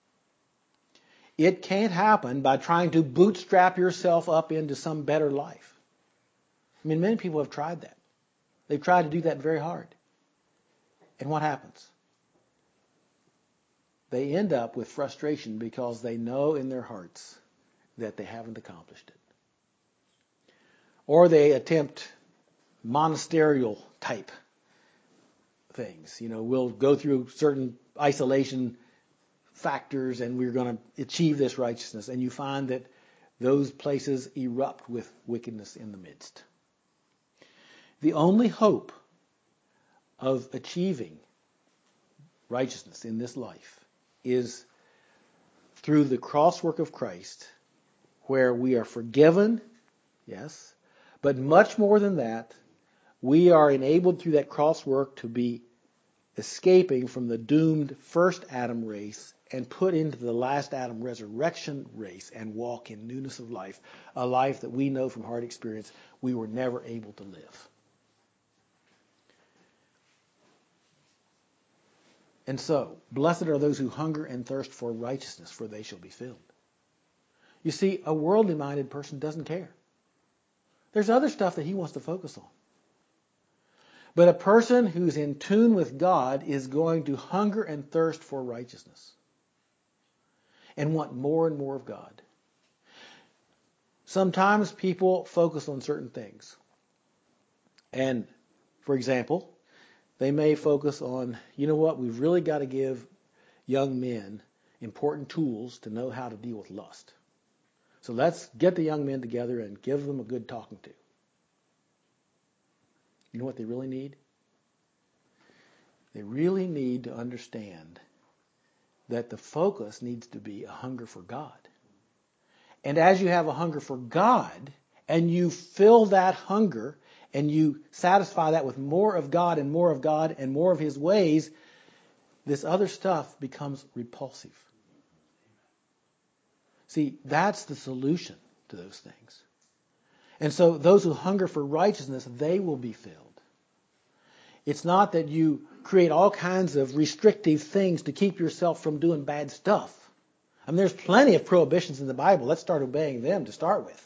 It can't happen by trying to bootstrap yourself up into some better life. I mean, many people have tried that. They've tried to do that very hard. And what happens? They end up with frustration because they know in their hearts that they haven't accomplished it. Or they attempt monasterial type things. You know, we'll go through certain isolation factors and we're going to achieve this righteousness. And you find that those places erupt with wickedness in the midst. The only hope of achieving righteousness in this life is through the cross work of Christ, where we are forgiven, yes, but much more than that, we are enabled through that cross work to be escaping from the doomed first Adam race and put into the last Adam resurrection race and walk in newness of life, a life that we know from hard experience we were never able to live. And so, blessed are those who hunger and thirst for righteousness, for they shall be filled. You see, a worldly-minded person doesn't care. There's other stuff that he wants to focus on. But a person who's in tune with God is going to hunger and thirst for righteousness and want more and more of God. Sometimes people focus on certain things. And, for example, they may focus on, you know what, we've really got to give young men important tools to know how to deal with lust. So let's get the young men together and give them a good talking to. You know what they really need? They really need to understand that the focus needs to be a hunger for God. And as you have a hunger for God, and you fill that hunger, and you satisfy that with more of God and more of God and more of His ways, this other stuff becomes repulsive. See, that's the solution to those things. And so those who hunger for righteousness, they will be filled. It's not that you create all kinds of restrictive things to keep yourself from doing bad stuff. I mean, there's plenty of prohibitions in the Bible. Let's start obeying them to start with.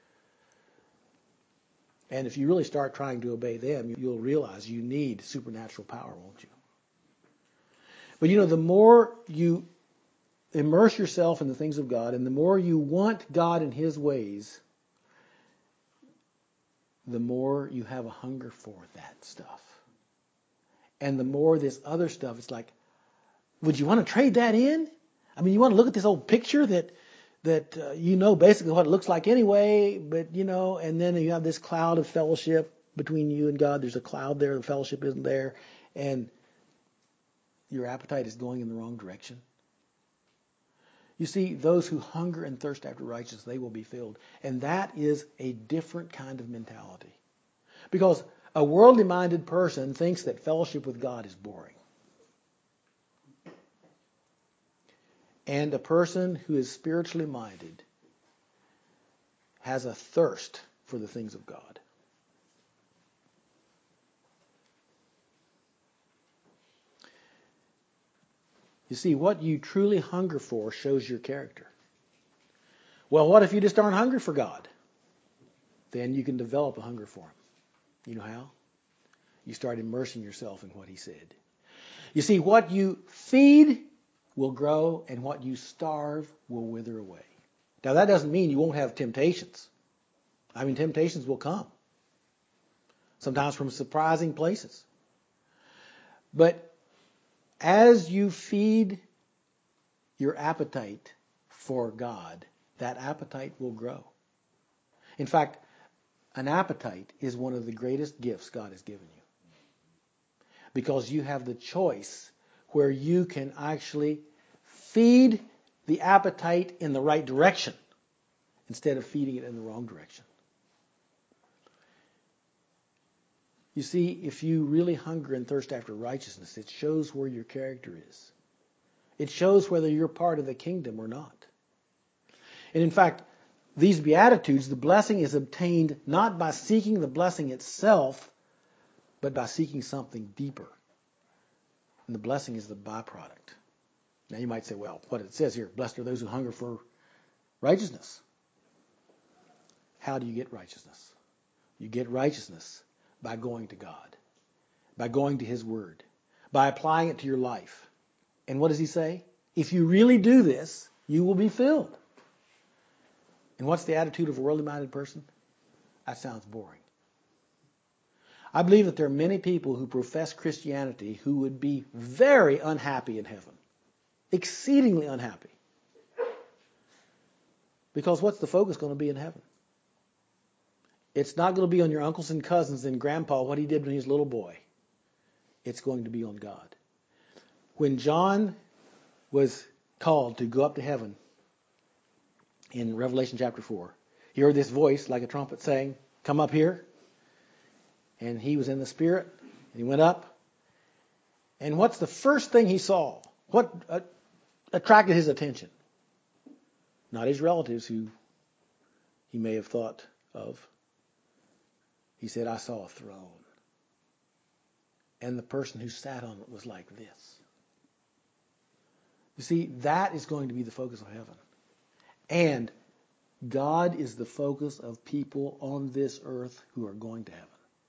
And if you really start trying to obey them, you'll realize you need supernatural power, won't you? But you know, the more you immerse yourself in the things of God, and the more you want God and His ways, the more you have a hunger for that stuff. And the more this other stuff, it's like, would you want to trade that in? I mean, you want to look at this old picture that that uh, you know basically what it looks like anyway, but you know, and then you have this cloud of fellowship between you and God. There's a cloud there, the fellowship isn't there, and your appetite is going in the wrong direction. You see, those who hunger and thirst after righteousness, they will be filled. And that is a different kind of mentality. Because a worldly minded person thinks that fellowship with God is boring. And a person who is spiritually minded has a thirst for the things of God. You see, what you truly hunger for shows your character. Well, what if you just aren't hungry for God? Then you can develop a hunger for Him. You know how? You start immersing yourself in what He said. You see, what you feed will grow, and what you starve will wither away. Now, that doesn't mean you won't have temptations. I mean, temptations will come. Sometimes from surprising places. But as you feed your appetite for God, that appetite will grow. In fact, an appetite is one of the greatest gifts God has given you. Because you have the choice where you can actually feed the appetite in the right direction instead of feeding it in the wrong direction. You see, if you really hunger and thirst after righteousness, it shows where your character is. It shows whether you're part of the kingdom or not. And in fact, these Beatitudes, the blessing is obtained not by seeking the blessing itself, but by seeking something deeper. And the blessing is the byproduct. Now you might say, well, what it says here, blessed are those who hunger for righteousness. How do you get righteousness? You get righteousness by going to God, by going to His Word, by applying it to your life. And what does He say? If you really do this, you will be filled. And what's the attitude of a worldly-minded person? That sounds boring. I believe that there are many people who profess Christianity who would be very unhappy in heaven. Exceedingly unhappy. Because what's the focus going to be in heaven? It's not going to be on your uncles and cousins and grandpa, what he did when he was a little boy. It's going to be on God. When John was called to go up to heaven in Revelation chapter four, he heard this voice like a trumpet saying, come up here. And he was in the Spirit, and he went up. And what's the first thing he saw? What uh, attracted his attention? Not his relatives who he may have thought of. He said, I saw a throne. And the person who sat on it was like this. You see, that is going to be the focus of heaven. And God is the focus of people on this earth who are going to heaven.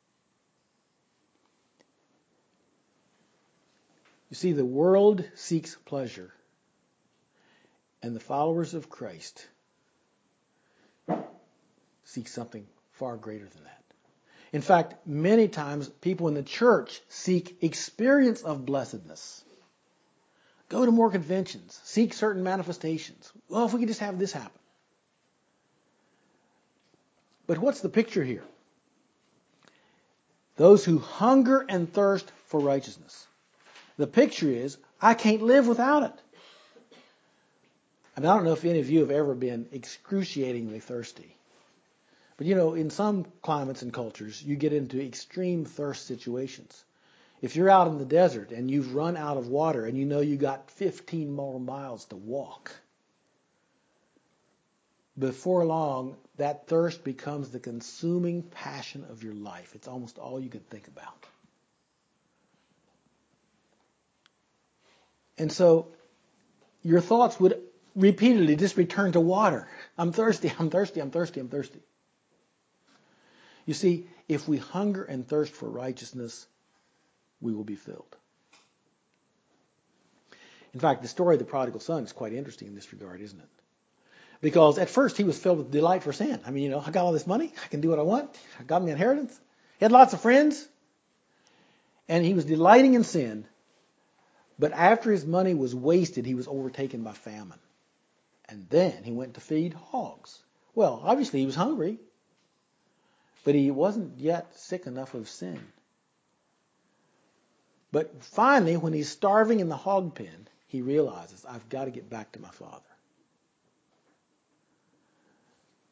You see, the world seeks pleasure, and the followers of Christ seek something far greater than that. In fact, many times people in the church seek experience of blessedness. Go to more conventions, seek certain manifestations. Well, if we could just have this happen. But what's the picture here? Those who hunger and thirst for righteousness. The picture is, I can't live without it. I mean, I don't know if any of you have ever been excruciatingly thirsty. But you know, in some climates and cultures, you get into extreme thirst situations. If you're out in the desert and you've run out of water and you know you got fifteen more miles to walk, before long, that thirst becomes the consuming passion of your life. It's almost all you can think about. And so your thoughts would repeatedly just return to water. I'm thirsty, I'm thirsty, I'm thirsty, I'm thirsty. You see, if we hunger and thirst for righteousness, we will be filled. In fact, the story of the prodigal son is quite interesting in this regard, isn't it? Because at first he was filled with delight for sin. I mean, you know, I got all this money, I can do what I want, I got my inheritance. He had lots of friends, and he was delighting in sin. But after his money was wasted, he was overtaken by famine. And then he went to feed hogs. Well, obviously he was hungry, but he wasn't yet sick enough of sin. But finally, when he's starving in the hog pen, he realizes, I've got to get back to my father.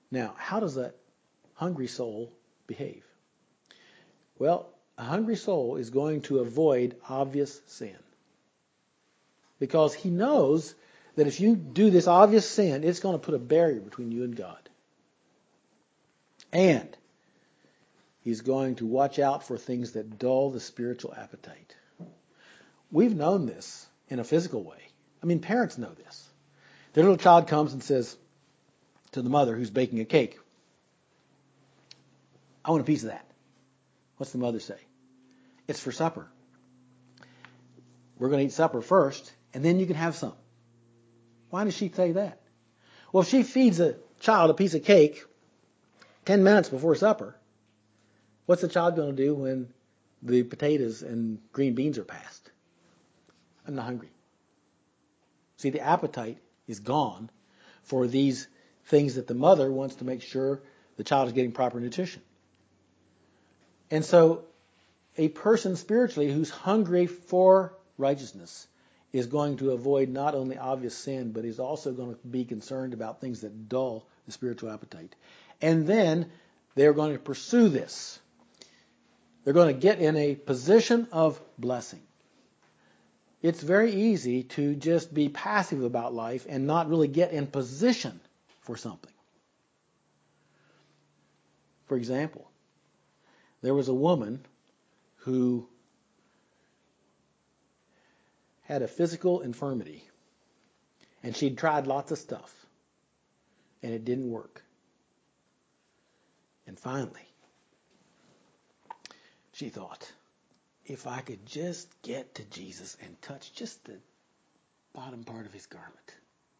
Now, how does that hungry soul behave? Well, a hungry soul is going to avoid obvious sin. Because he knows that if you do this obvious sin, it's going to put a barrier between you and God. And he's going to watch out for things that dull the spiritual appetite. We've known this in a physical way. I mean, parents know this. Their little child comes and says to the mother who's baking a cake, I want a piece of that. What's the mother say? It's for supper. We're going to eat supper first, and then you can have some. Why does she say that? Well, if she feeds a child a piece of cake ten minutes before supper, what's the child going to do when the potatoes and green beans are passed? I'm not hungry. See, the appetite is gone for these things that the mother wants to make sure the child is getting proper nutrition. And so a person spiritually who's hungry for righteousness is going to avoid not only obvious sin, but he's also going to be concerned about things that dull the spiritual appetite. And then they're going to pursue this. They're going to get in a position of blessing. It's very easy to just be passive about life and not really get in position for something. For example, there was a woman who had a physical infirmity, and she'd tried lots of stuff, and it didn't work. And finally, she thought, if I could just get to Jesus and touch just the bottom part of his garment,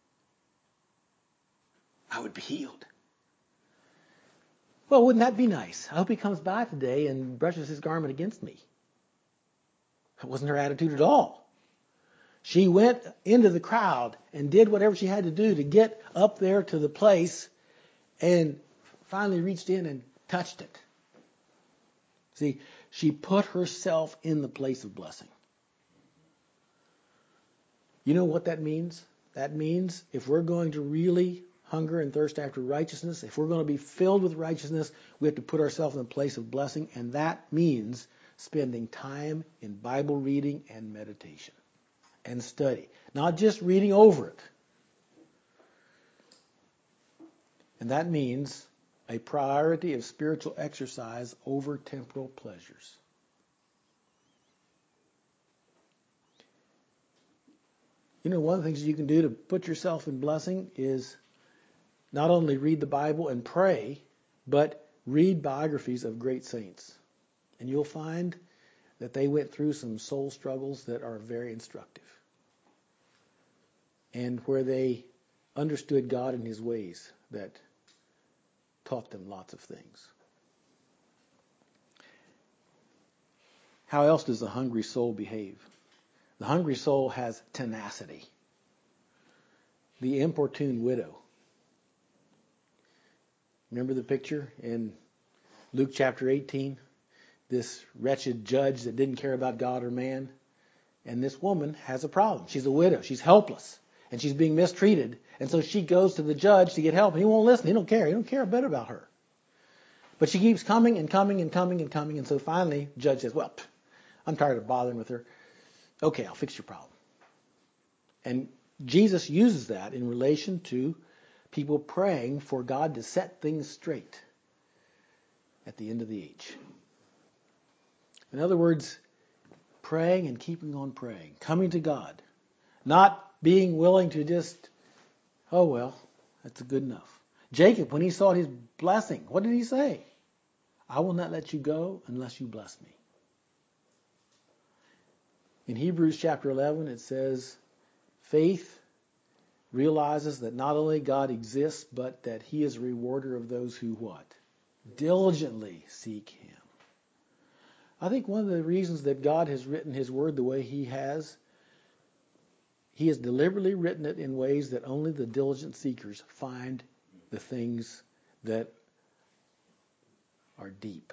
I would be healed. Well, wouldn't that be nice? I hope he comes by today and brushes his garment against me. That wasn't her attitude at all. She went into the crowd and did whatever she had to do to get up there to the place and finally reached in and touched it. See, she put herself in the place of blessing. You know what that means? That means if we're going to really hunger and thirst after righteousness, if we're going to be filled with righteousness, we have to put ourselves in a place of blessing, and that means spending time in Bible reading and meditation and study, not just reading over it. And that means a priority of spiritual exercise over temporal pleasures. You know, one of the things you can do to put yourself in blessing is not only read the Bible and pray, but read biographies of great saints. And you'll find that they went through some soul struggles that are very instructive, and where they understood God and his ways that taught them lots of things. How else does the hungry soul behave? The hungry soul has tenacity. The importune widow. Remember the picture in Luke chapter eighteen? This wretched judge that didn't care about God or man. And this woman has a problem. She's a widow. She's helpless. And she's being mistreated. And so she goes to the judge to get help. And he won't listen. He don't care. He don't care a bit about her. But she keeps coming and coming and coming and coming. And so finally, the judge says, well, pff, I'm tired of bothering with her. Okay, I'll fix your problem. And Jesus uses that in relation to people praying for God to set things straight at the end of the age. In other words, praying and keeping on praying, coming to God, not being willing to just, oh well, that's good enough. Jacob, when he sought his blessing, what did he say? I will not let you go unless you bless me. In Hebrews chapter eleven, it says, faith realizes that not only God exists, but that he is a rewarder of those who what? Diligently seek him. I think one of the reasons that God has written his word the way he has, he has deliberately written it in ways that only the diligent seekers find the things that are deep.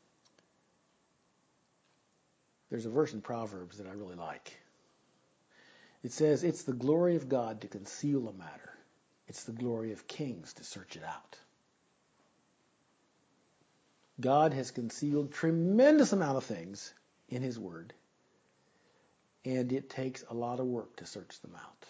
There's a verse in Proverbs that I really like. It says it's the glory of God to conceal a matter. It's the glory of kings to search it out. God has concealed tremendous amount of things in His Word, and it takes a lot of work to search them out.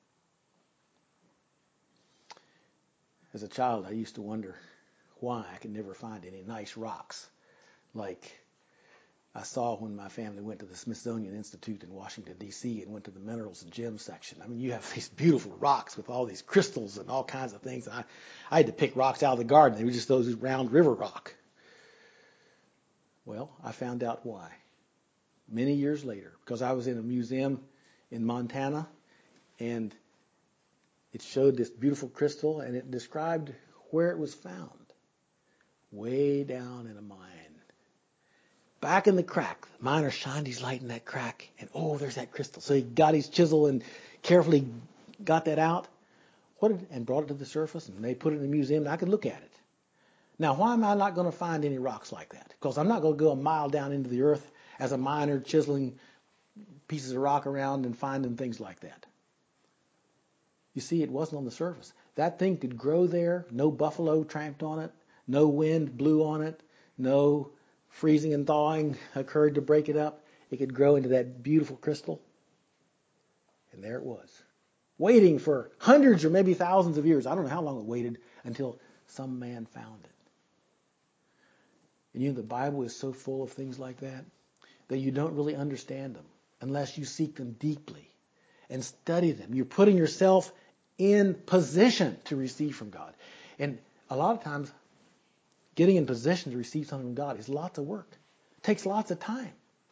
As a child, I used to wonder why I could never find any nice rocks like I saw when my family went to the Smithsonian Institute in Washington, D C and went to the minerals and gems section. I mean, you have these beautiful rocks with all these crystals and all kinds of things. I, I had to pick rocks out of the garden. They were just those round river rock. Well, I found out why many years later, because I was in a museum in Montana, and it showed this beautiful crystal, and it described where it was found. Way down in a mine. Back in the crack. The miner shined his light in that crack, and oh, there's that crystal. So he got his chisel and carefully got that out what did, and brought it to the surface, and they put it in the museum, and I could look at it. Now, why am I not going to find any rocks like that? Because I'm not going to go a mile down into the earth as a miner chiseling pieces of rock around and finding things like that. You see, it wasn't on the surface. That thing could grow there. No buffalo tramped on it. No wind blew on it. No freezing and thawing occurred to break it up. It could grow into that beautiful crystal. And there it was, waiting for hundreds or maybe thousands of years. I don't know how long it waited until some man found it. And you know, the Bible is so full of things like that that you don't really understand them unless you seek them deeply and study them. You're putting yourself in position to receive from God. And a lot of times, getting in position to receive something from God is lots of work. It takes lots of time.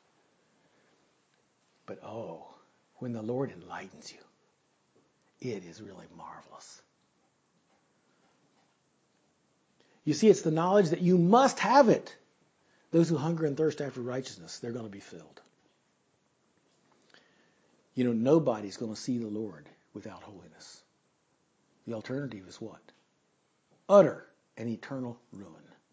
But oh, when the Lord enlightens you, it is really marvelous. You see, it's the knowledge that you must have it. Those who hunger and thirst after righteousness, they're going to be filled. You know, nobody's going to see the Lord without holiness. The alternative is what? Utter and eternal ruin.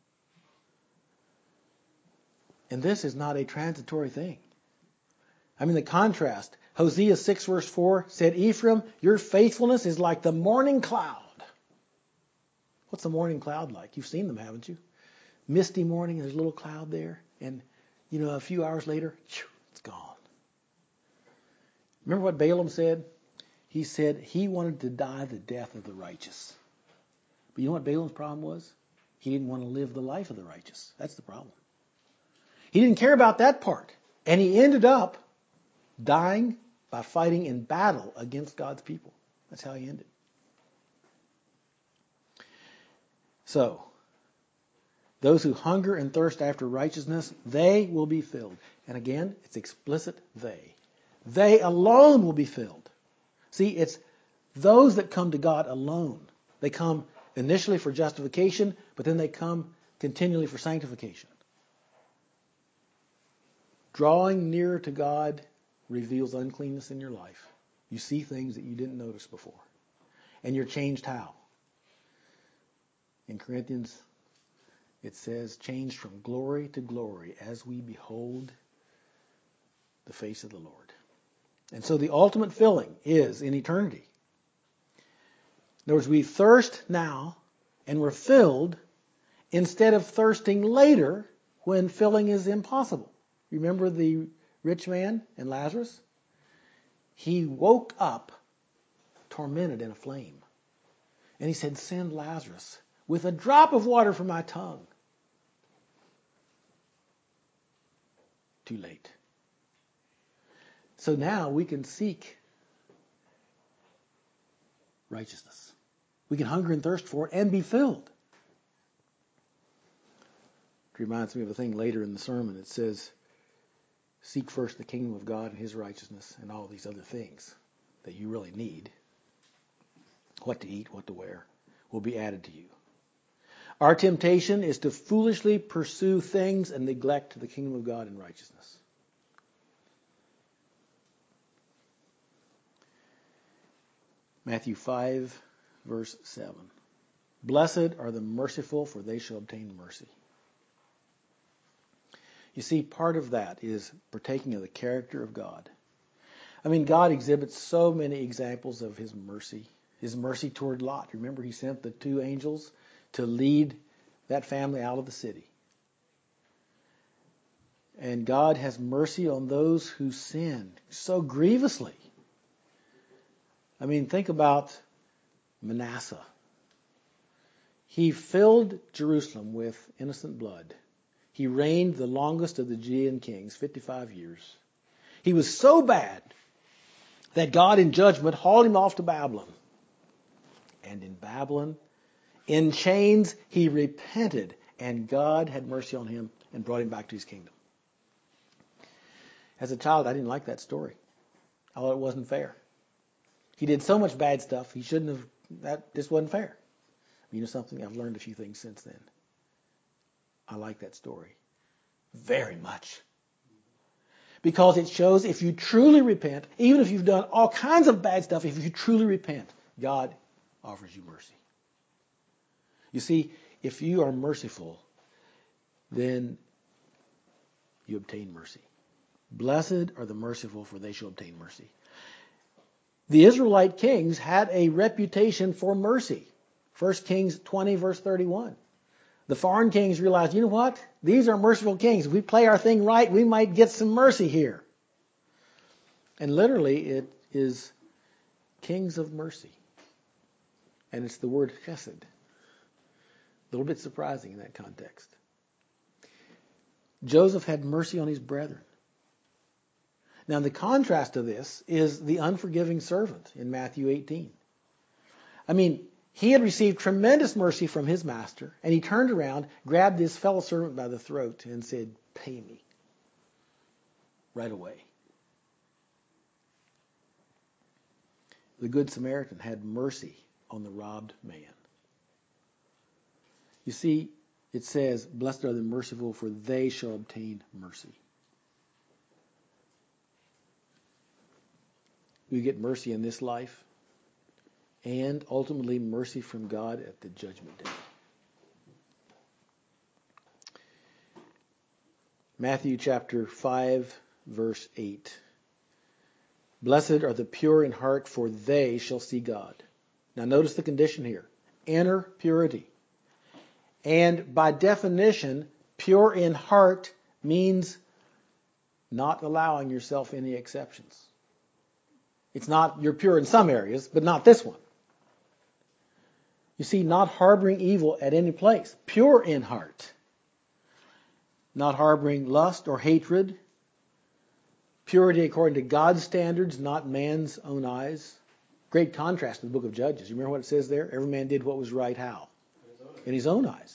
And this is not a transitory thing. I mean, the contrast. Hosea six verse four said, Ephraim, your faithfulness is like the morning cloud. What's the morning cloud like? You've seen them, haven't you? Misty morning, there's a little cloud there. And, you know, a few hours later, it's gone. Remember what Balaam said? He said he wanted to die the death of the righteous. But you know what Balaam's problem was? He didn't want to live the life of the righteous. That's the problem. He didn't care about that part. And he ended up dying by fighting in battle against God's people. That's how he ended. So, those who hunger and thirst after righteousness, they will be filled. And again, it's explicit they. They alone will be filled. See, it's those that come to God alone. They come initially for justification, but then they come continually for sanctification. Drawing nearer to God reveals uncleanness in your life. You see things that you didn't notice before. And you're changed how? In Corinthians, it says, changed from glory to glory as we behold the face of the Lord. And so the ultimate filling is in eternity. In other words, we thirst now and we're filled instead of thirsting later when filling is impossible. Remember the rich man and Lazarus? He woke up tormented in a flame. And he said, send Lazarus with a drop of water from my tongue. Too late. So now we can seek righteousness. We can hunger and thirst for it and be filled. It reminds me of a thing later in the sermon. It says, seek first the kingdom of God and His righteousness, and all these other things that you really need, what to eat, what to wear, will be added to you. Our temptation is to foolishly pursue things and neglect the kingdom of God and righteousness. Matthew five, verse seven. Blessed are the merciful, for they shall obtain mercy. You see, part of that is partaking of the character of God. I mean, God exhibits so many examples of his mercy. His mercy toward Lot. Remember, he sent the two angels to lead that family out of the city. And God has mercy on those who sin so grievously. I mean, think about Manasseh. He filled Jerusalem with innocent blood. He reigned the longest of the Judean kings, fifty-five years. He was so bad that God in judgment hauled him off to Babylon. And in Babylon, in chains, he repented, and God had mercy on him and brought him back to his kingdom. As a child, I didn't like that story. I thought it wasn't fair. He did so much bad stuff, he shouldn't have, that this wasn't fair. You know something? I've learned a few things since then. I like that story very much. Because it shows if you truly repent, even if you've done all kinds of bad stuff, if you truly repent, God offers you mercy. You see, if you are merciful, then you obtain mercy. Blessed are the merciful, for they shall obtain mercy. The Israelite kings had a reputation for mercy. First Kings twenty, verse thirty-one. The foreign kings realized, you know what? These are merciful kings. If we play our thing right, we might get some mercy here. And literally, it is kings of mercy. And it's the word chesed. A little bit surprising in that context. Joseph had mercy on his brethren. Now, the contrast to this is the unforgiving servant in Matthew eighteen. I mean, he had received tremendous mercy from his master, and he turned around, grabbed his fellow servant by the throat, and said, "Pay me right away." The Good Samaritan had mercy on the robbed man. You see, it says, "Blessed are the merciful, for they shall obtain mercy." We get mercy in this life, and ultimately mercy from God at the judgment day. Matthew chapter five, verse eight. Blessed are the pure in heart, for they shall see God. Now notice the condition here. Inner purity. And by definition, pure in heart means not allowing yourself any exceptions. It's not, you're pure in some areas, but not this one. You see, not harboring evil at any place. Pure in heart. Not harboring lust or hatred. Purity according to God's standards, not man's own eyes. Great contrast to the book of Judges. You remember what it says there? Every man did what was right how? In his own eyes.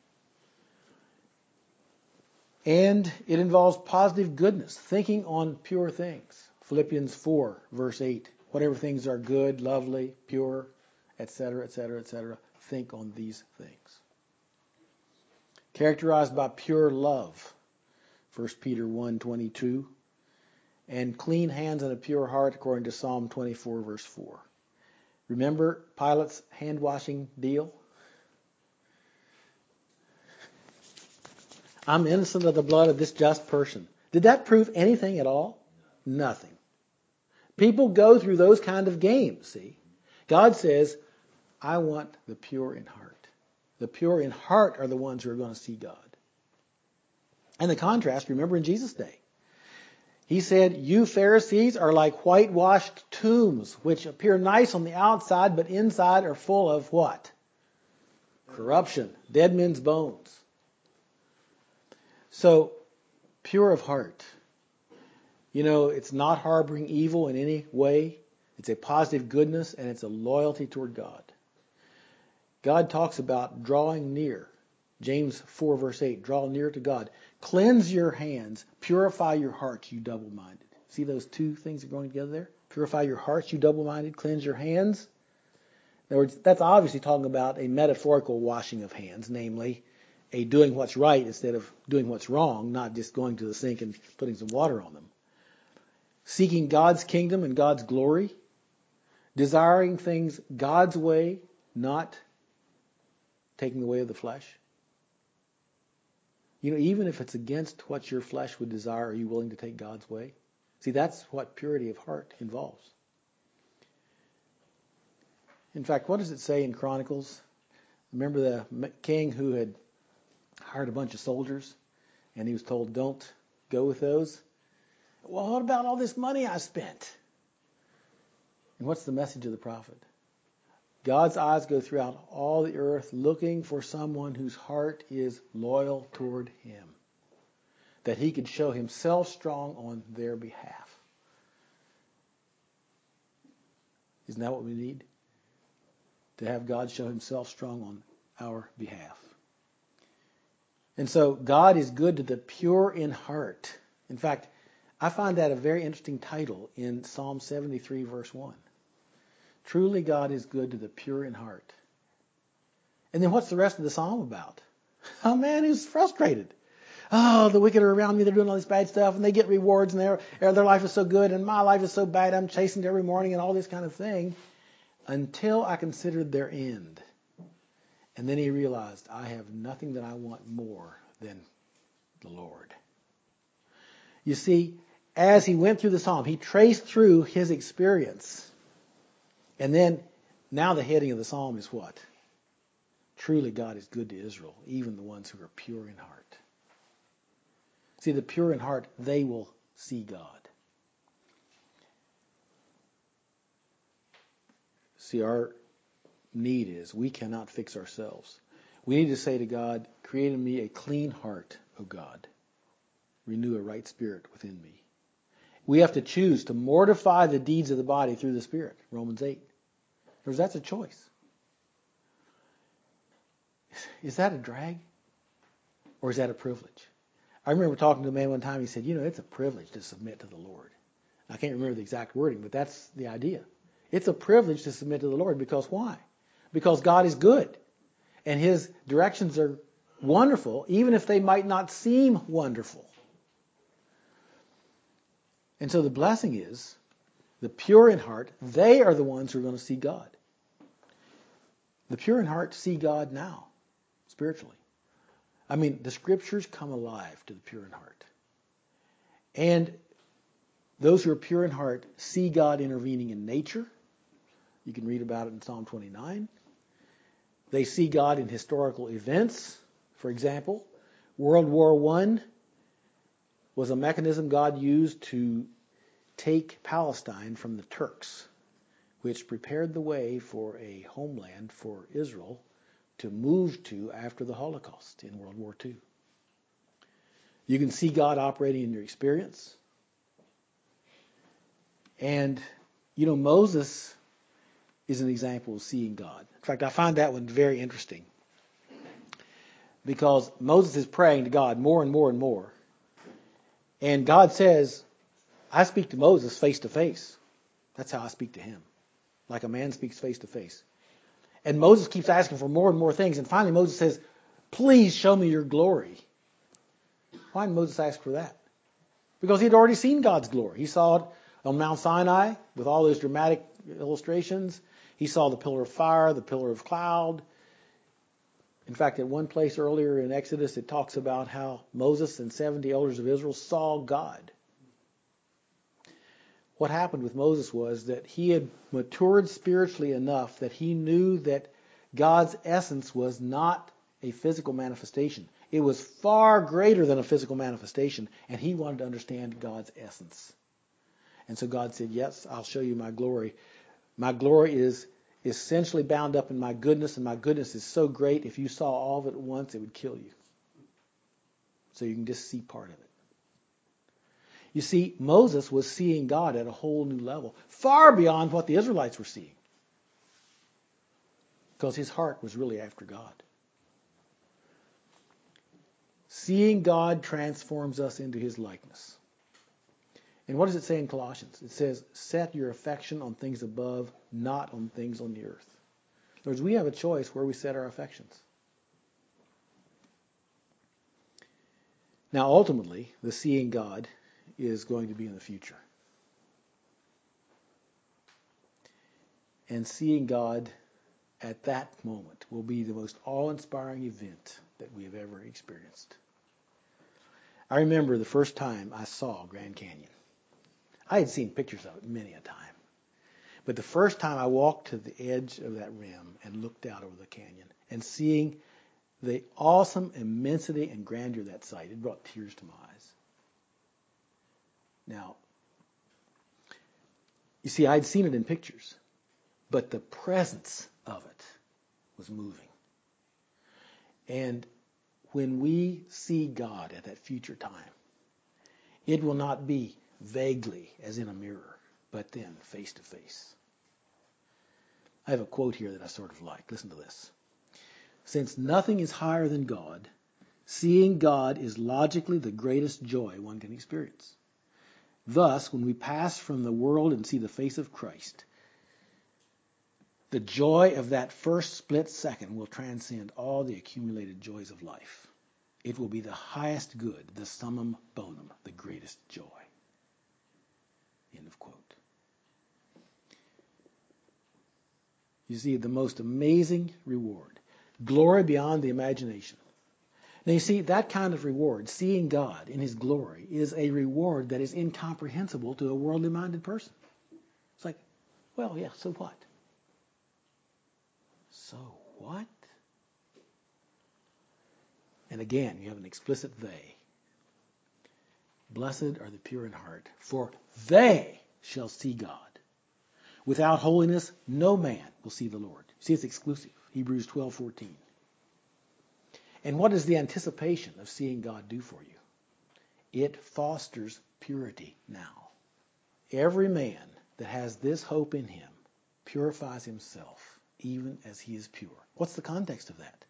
And it involves positive goodness, thinking on pure things. Philippians four, verse eight. Whatever things are good, lovely, pure, et cetera, et cetera, et cetera. Think on these things. Characterized by pure love. First Peter one, twenty-two. And clean hands and a pure heart, according to Psalm twenty-four, verse four. Remember Pilate's hand-washing deal? I'm innocent of the blood of this just person. Did that prove anything at all? Nothing. People go through those kind of games, see? God says, I want the pure in heart. The pure in heart are the ones who are going to see God. And the contrast, remember in Jesus' day. He said, you Pharisees are like whitewashed tombs, which appear nice on the outside, but inside are full of what? Corruption, dead men's bones. So, pure of heart. You know, it's not harboring evil in any way. It's a positive goodness, and it's a loyalty toward God. God talks about drawing near. James four, verse eight, draw near to God. Cleanse your hands. Purify your hearts, you double-minded. See those two things are going together there? Purify your hearts, you double-minded. Cleanse your hands. In other words, that's obviously talking about a metaphorical washing of hands, namely a doing what's right instead of doing what's wrong, not just going to the sink and putting some water on them. Seeking God's kingdom and God's glory. Desiring things God's way, not taking the way of the flesh. You know, even if it's against what your flesh would desire, are you willing to take God's way? See, that's what purity of heart involves. In fact, what does it say in Chronicles? Remember the king who had hired a bunch of soldiers and he was told, don't go with those? Well, what about all this money I spent? And what's the message of the prophet? God's eyes go throughout all the earth looking for someone whose heart is loyal toward him, that he could show himself strong on their behalf. Isn't that what we need? To have God show himself strong on our behalf. And so God is good to the pure in heart. In fact, I find that a very interesting title in Psalm seventy-three, verse one. Truly God is good to the pure in heart. And then what's the rest of the psalm about? A man who's frustrated. Oh, the wicked are around me. They're doing all this bad stuff, and they get rewards, and their their life is so good, and my life is so bad. I'm chasing every morning, and all this kind of thing. Until I considered their end. And then he realized, I have nothing that I want more than the Lord. You see, as he went through the psalm, he traced through his experience. And then, now the heading of the psalm is what? Truly God is good to Israel, even the ones who are pure in heart. See, the pure in heart, they will see God. See, our need is we cannot fix ourselves. We need to say to God, create in me a clean heart, O God. Renew a right spirit within me. We have to choose to mortify the deeds of the body through the Spirit, Romans eight. Because that's a choice. Is that a drag? Or is that a privilege? I remember talking to a man one time, he said, you know, it's a privilege to submit to the Lord. I can't remember the exact wording, but that's the idea. It's a privilege to submit to the Lord because why? Because God is good. And his directions are wonderful, even if they might not seem wonderful. And so the blessing is, the pure in heart, they are the ones who are going to see God. The pure in heart see God now, spiritually. I mean, the scriptures come alive to the pure in heart. And those who are pure in heart see God intervening in nature. You can read about it in Psalm twenty-nine. They see God in historical events. For example, World War One was a mechanism God used to take Palestine from the Turks, which prepared the way for a homeland for Israel to move to after the Holocaust in World War Two. You can see God operating in your experience. And, you know, Moses is an example of seeing God. In fact, I find that one very interesting. Because Moses is praying to God more and more and more. And God says, I speak to Moses face to face. That's how I speak to him. Like a man speaks face to face. And Moses keeps asking for more and more things. And finally Moses says, please show me your glory. Why did Moses ask for that? Because he'd already seen God's glory. He saw it on Mount Sinai with all those dramatic illustrations. He saw the pillar of fire, the pillar of cloud. In fact, at one place earlier in Exodus, it talks about how Moses and seventy elders of Israel saw God. What happened with Moses was that he had matured spiritually enough that he knew that God's essence was not a physical manifestation. It was far greater than a physical manifestation, and he wanted to understand God's essence. And so God said, yes, I'll show you my glory. My glory is essentially bound up in my goodness, and my goodness is so great, if you saw all of it at once, it would kill you. So you can just see part of it. You see, Moses was seeing God at a whole new level, far beyond what the Israelites were seeing. Because his heart was really after God. Seeing God transforms us into his likeness. And what does it say in Colossians? It says, set your affection on things above, not on things on the earth. In other words, we have a choice where we set our affections. Now, ultimately, the seeing God is going to be in the future. And seeing God at that moment will be the most awe-inspiring event that we have ever experienced. I remember the first time I saw Grand Canyon. I had seen pictures of it many a time. But the first time I walked to the edge of that rim and looked out over the canyon and seeing the awesome immensity and grandeur of that sight, it brought tears to my eyes. Now, you see, I'd seen it in pictures, but the presence of it was moving. And when we see God at that future time, it will not be vaguely as in a mirror, but then face to face. I have a quote here that I sort of like. Listen to this. Since nothing is higher than God, seeing God is logically the greatest joy one can experience. Thus, when we pass from the world and see the face of Christ, the joy of that first split second will transcend all the accumulated joys of life. It will be the highest good, the summum bonum, the greatest joy. End of quote. You see, the most amazing reward, glory beyond the imagination. Now you see, that kind of reward, seeing God in His glory, is a reward that is incomprehensible to a worldly-minded person. It's like, well, yeah, so what? So what? And again, you have an explicit they. Blessed are the pure in heart, for they shall see God. Without holiness, no man will see the Lord. See, it's exclusive. Hebrews twelve fourteen. And what does the anticipation of seeing God do for you? It fosters purity now. Every man that has this hope in him purifies himself, even as he is pure. What's the context of that?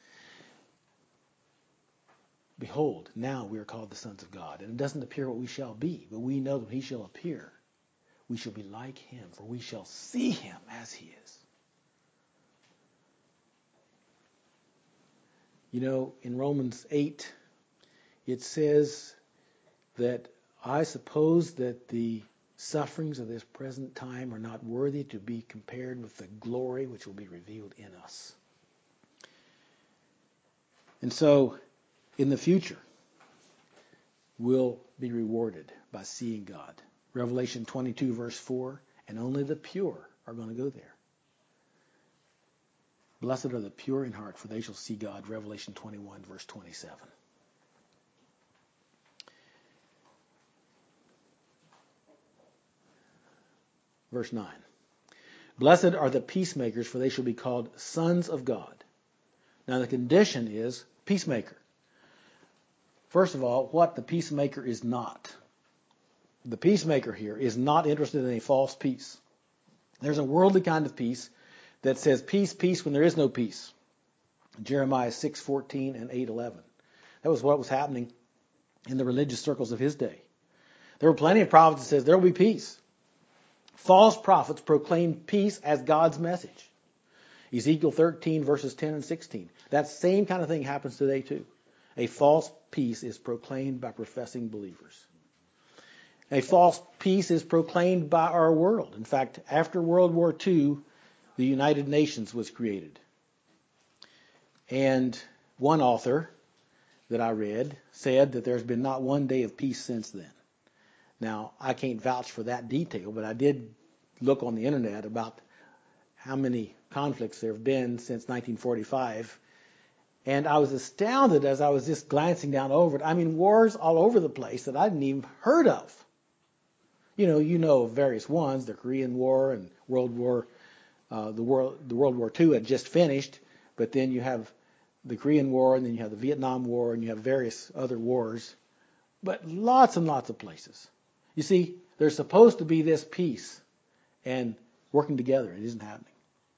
Behold, now we are called the sons of God. And it doesn't appear what we shall be, but we know that when He shall appear, we shall be like Him, for we shall see Him as He is. You know, in Romans eight, it says that I suppose that the sufferings of this present time are not worthy to be compared with the glory which will be revealed in us. And so, in the future, we'll be rewarded by seeing God. Revelation twenty-two, verse four, and only the pure are going to go there. Blessed are the pure in heart, for they shall see God. Revelation twenty-one, verse twenty-seven. Verse nine. Blessed are the peacemakers, for they shall be called sons of God. Now the condition is peacemaker. First of all, what the peacemaker is not. The peacemaker here is not interested in a false peace. There's a worldly kind of peace that says peace, peace when there is no peace. Jeremiah six fourteen and eight eleven. That was what was happening in the religious circles of his day. There were plenty of prophets that says there will be peace. False prophets proclaimed peace as God's message. Ezekiel thirteen verses ten and sixteen. That same kind of thing happens today too. A false peace is proclaimed by professing believers. A false peace is proclaimed by our world. In fact, after World War Two, the United Nations was created. And one author that I read said that there's been not one day of peace since then. Now, I can't vouch for that detail, but I did look on the internet about how many conflicts there have been since nineteen forty-five. And I was astounded as I was just glancing down over it. I mean, wars all over the place that I hadn't even heard of. You know, you know of various ones, the Korean War and World War, uh, the World, the World War Two had just finished, but then you have the Korean War, and then you have the Vietnam War, and you have various other wars. But lots and lots of places. You see, there's supposed to be this peace and working together. It isn't happening.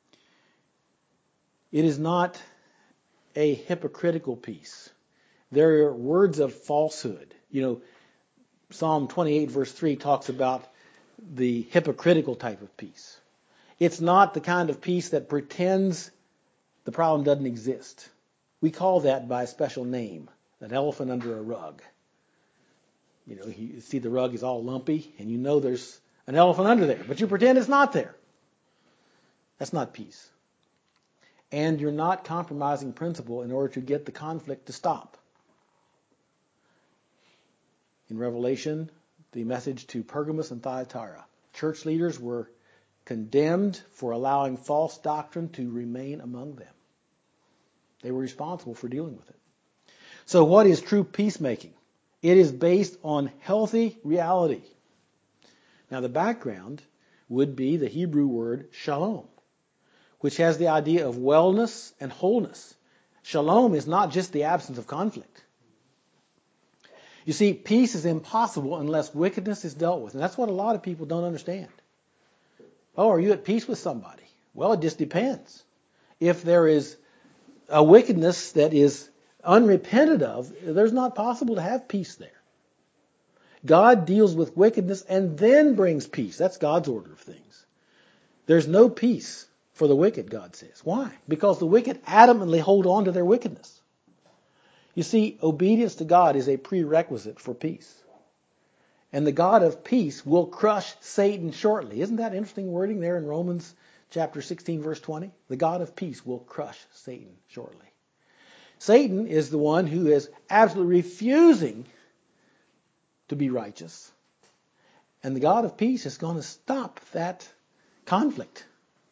It is not a hypocritical peace. There are words of falsehood. You know, Psalm twenty-eight verse three talks about the hypocritical type of peace. It's not the kind of peace that pretends the problem doesn't exist. We call that by a special name, an elephant under a rug. You know, you see the rug is all lumpy, and you know there's an elephant under there, but you pretend it's not there. That's not peace. And you're not compromising principle in order to get the conflict to stop. In Revelation, the message to Pergamos and Thyatira. Church leaders were condemned for allowing false doctrine to remain among them. They were responsible for dealing with it. So what is true peacemaking? It is based on healthy reality. Now the background would be the Hebrew word shalom, which has the idea of wellness and wholeness. Shalom is not just the absence of conflict. You see, peace is impossible unless wickedness is dealt with. And that's what a lot of people don't understand. Oh, are you at peace with somebody? Well, it just depends. If there is a wickedness that is unrepented of, there's not possible to have peace there. God deals with wickedness and then brings peace. That's God's order of things. There's no peace for the wicked, God says. Why? Because the wicked adamantly hold on to their wickedness. You see, obedience to God is a prerequisite for peace. And the God of peace will crush Satan shortly. Isn't that interesting wording there in Romans chapter sixteen, verse twenty? The God of peace will crush Satan shortly. Satan is the one who is absolutely refusing to be righteous. And the God of peace is going to stop that conflict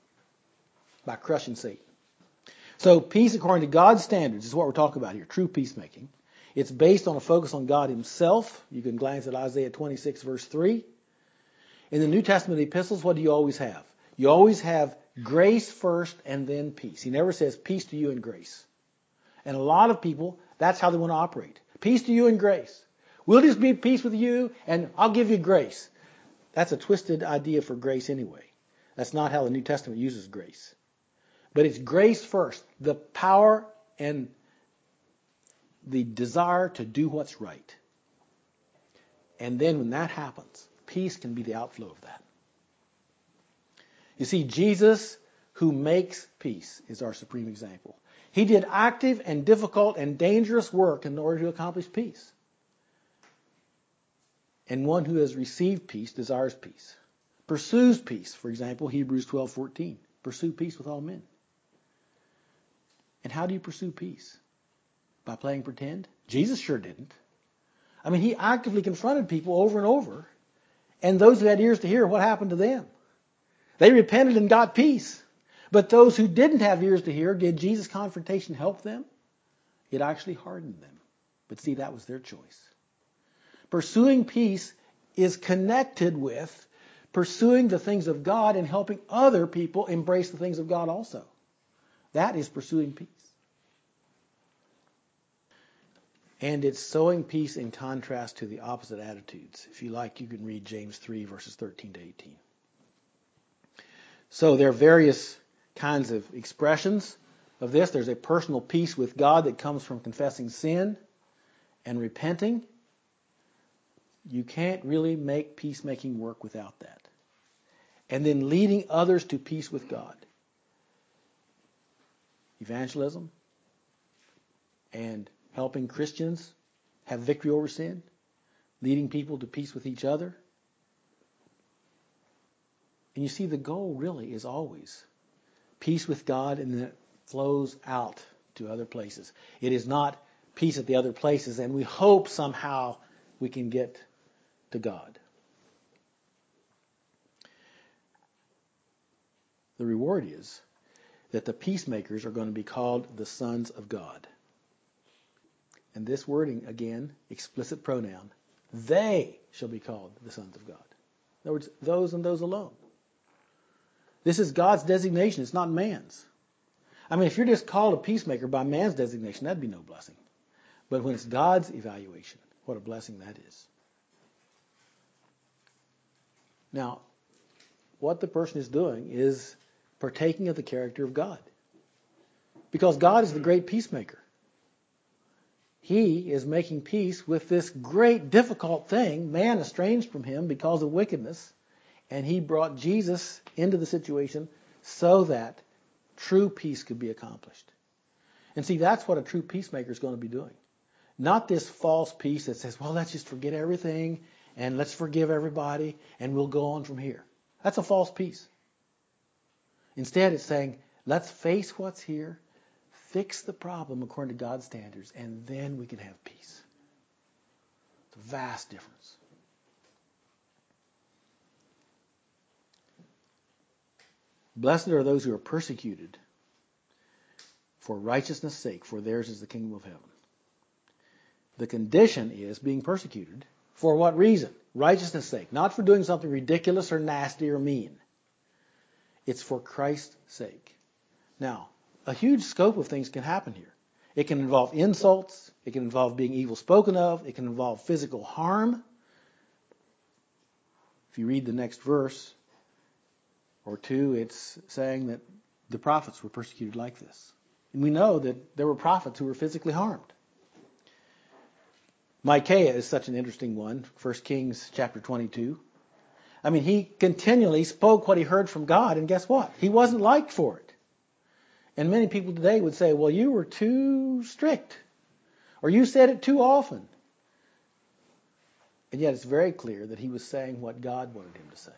by crushing Satan. So peace according to God's standards is what we're talking about here, true peacemaking. It's based on a focus on God himself. You can glance at Isaiah twenty-six, verse three. In the New Testament epistles, what do you always have? You always have grace first and then peace. He never says peace to you and grace. And a lot of people, that's how they want to operate. Peace to you and grace. We'll just be at peace with you and I'll give you grace. That's a twisted idea for grace anyway. That's not how the New Testament uses grace. But it's grace first. The power and the desire to do what's right. And then when that happens, peace can be the outflow of that. You see, Jesus, who makes peace, is our supreme example. He did active and difficult and dangerous work in order to accomplish peace. And one who has received peace desires peace. Pursues peace. For example, Hebrews twelve fourteen. Pursue peace with all men. And how do you pursue peace? By playing pretend? Jesus sure didn't. I mean, he actively confronted people over and over. And those who had ears to hear, what happened to them? They repented and got peace. But those who didn't have ears to hear, did Jesus' confrontation help them? It actually hardened them. But see, that was their choice. Pursuing peace is connected with pursuing the things of God and helping other people embrace the things of God also. That is pursuing peace. And it's sowing peace in contrast to the opposite attitudes. If you like, you can read James three, verses thirteen to eighteen. So there are various kinds of expressions of this. There's a personal peace with God that comes from confessing sin and repenting. You can't really make peacemaking work without that. And then leading others to peace with God. Evangelism and helping Christians have victory over sin, leading people to peace with each other. And you see, the goal really is always peace with God, and then it flows out to other places. It is not peace at the other places, and we hope somehow we can get to God. The reward is that the peacemakers are going to be called the sons of God. And this wording, again, explicit pronoun, they shall be called the sons of God. In other words, those and those alone. This is God's designation. It's not man's. I mean, if you're just called a peacemaker by man's designation, that'd be no blessing. But when it's God's evaluation, what a blessing that is. Now, what the person is doing is partaking of the character of God. Because God is the great peacemaker. He is making peace with this great difficult thing, man estranged from him because of wickedness. And he brought Jesus into the situation so that true peace could be accomplished. And see, that's what a true peacemaker is going to be doing. Not this false peace that says, well, let's just forget everything and let's forgive everybody and we'll go on from here. That's a false peace. Instead, it's saying, let's face what's here, fix the problem according to God's standards, and then we can have peace. It's a vast difference. Blessed are those who are persecuted for righteousness' sake, for theirs is the kingdom of heaven. The condition is being persecuted. For what reason? Righteousness' sake. Not for doing something ridiculous or nasty or mean. It's for Christ's sake. Now, a huge scope of things can happen here. It can involve insults. It can involve being evil spoken of. It can involve physical harm. If you read the next verse or two, it's saying that the prophets were persecuted like this. And we know that there were prophets who were physically harmed. Micaiah is such an interesting one. First Kings chapter twenty-two. I mean, he continually spoke what he heard from God, and guess what? He wasn't liked for it. And many people today would say, well, you were too strict, or you said it too often. And yet it's very clear that he was saying what God wanted him to say.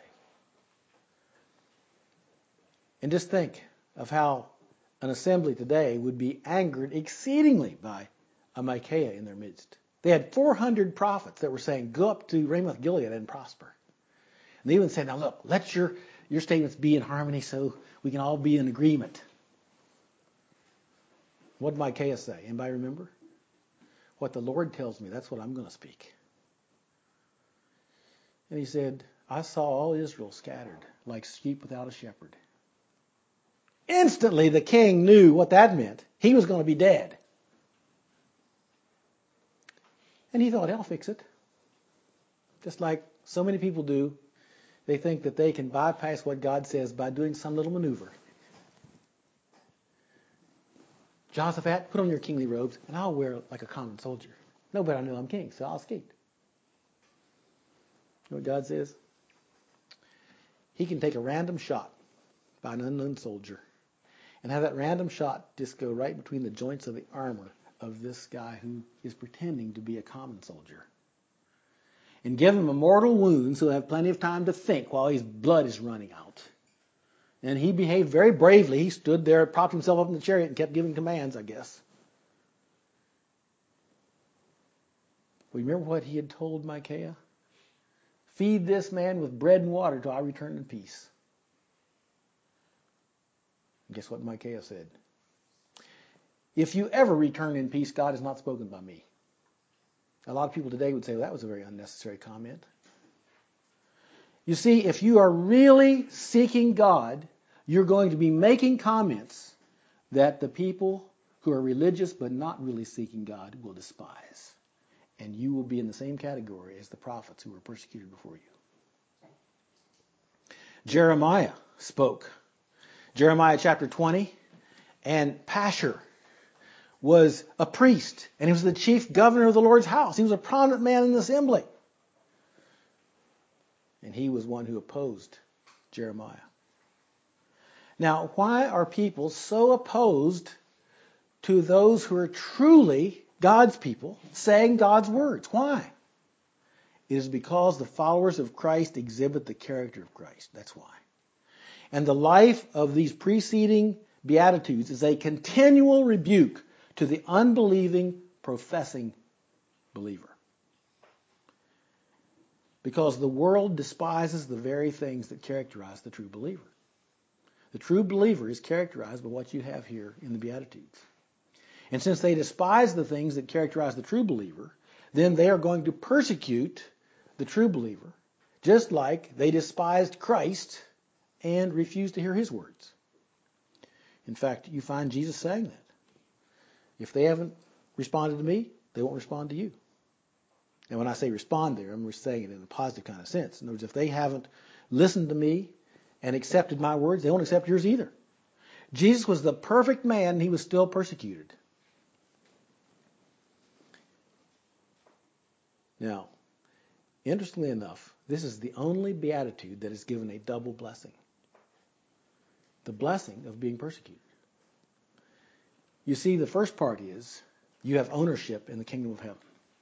And just think of how an assembly today would be angered exceedingly by a Micaiah in their midst. They had four hundred prophets that were saying, go up to Ramoth Gilead and prosper. And they even said, now look, let your, your statements be in harmony so we can all be in agreement. What did Micaiah say? Anybody remember? What the Lord tells me, that's what I'm going to speak. And he said, I saw all Israel scattered like sheep without a shepherd. Instantly the king knew what that meant. He was going to be dead. And he thought, I'll fix it. Just like so many people do. They think that they can bypass what God says by doing some little maneuver. Jehoshaphat, put on your kingly robes, and I'll wear like a common soldier. Nobody will know I'm king, so I'll escape. You know what God says? He can take a random shot by an unknown soldier and have that random shot just go right between the joints of the armor of this guy who is pretending to be a common soldier. And give him a mortal wound so he'll have plenty of time to think while his blood is running out. And he behaved very bravely. He stood there, propped himself up in the chariot and kept giving commands, I guess. Remember what he had told Micaiah? Feed this man with bread and water till I return in peace. And guess what Micaiah said? If you ever return in peace, God has not spoken by me. A lot of people today would say, well, that was a very unnecessary comment. You see, if you are really seeking God, you're going to be making comments that the people who are religious but not really seeking God will despise. And you will be in the same category as the prophets who were persecuted before you. Jeremiah spoke. Jeremiah chapter twenty. And Pashur was a priest, and he was the chief governor of the Lord's house. He was a prominent man in the assembly. And he was one who opposed Jeremiah. Now, why are people so opposed to those who are truly God's people saying God's words? Why? It is because the followers of Christ exhibit the character of Christ. That's why. And the life of these preceding Beatitudes is a continual rebuke to the unbelieving, professing believer. Because the world despises the very things that characterize the true believer. The true believer is characterized by what you have here in the Beatitudes. And since they despise the things that characterize the true believer, then they are going to persecute the true believer, just like they despised Christ and refused to hear his words. In fact, you find Jesus saying that. If they haven't responded to me, they won't respond to you. And when I say respond there, I'm saying it in a positive kind of sense. In other words, if they haven't listened to me and accepted my words, they won't accept yours either. Jesus was the perfect man, and he was still persecuted. Now, interestingly enough, this is the only beatitude that is given a double blessing. The blessing of being persecuted. You see, the first part is you have ownership in the kingdom of heaven.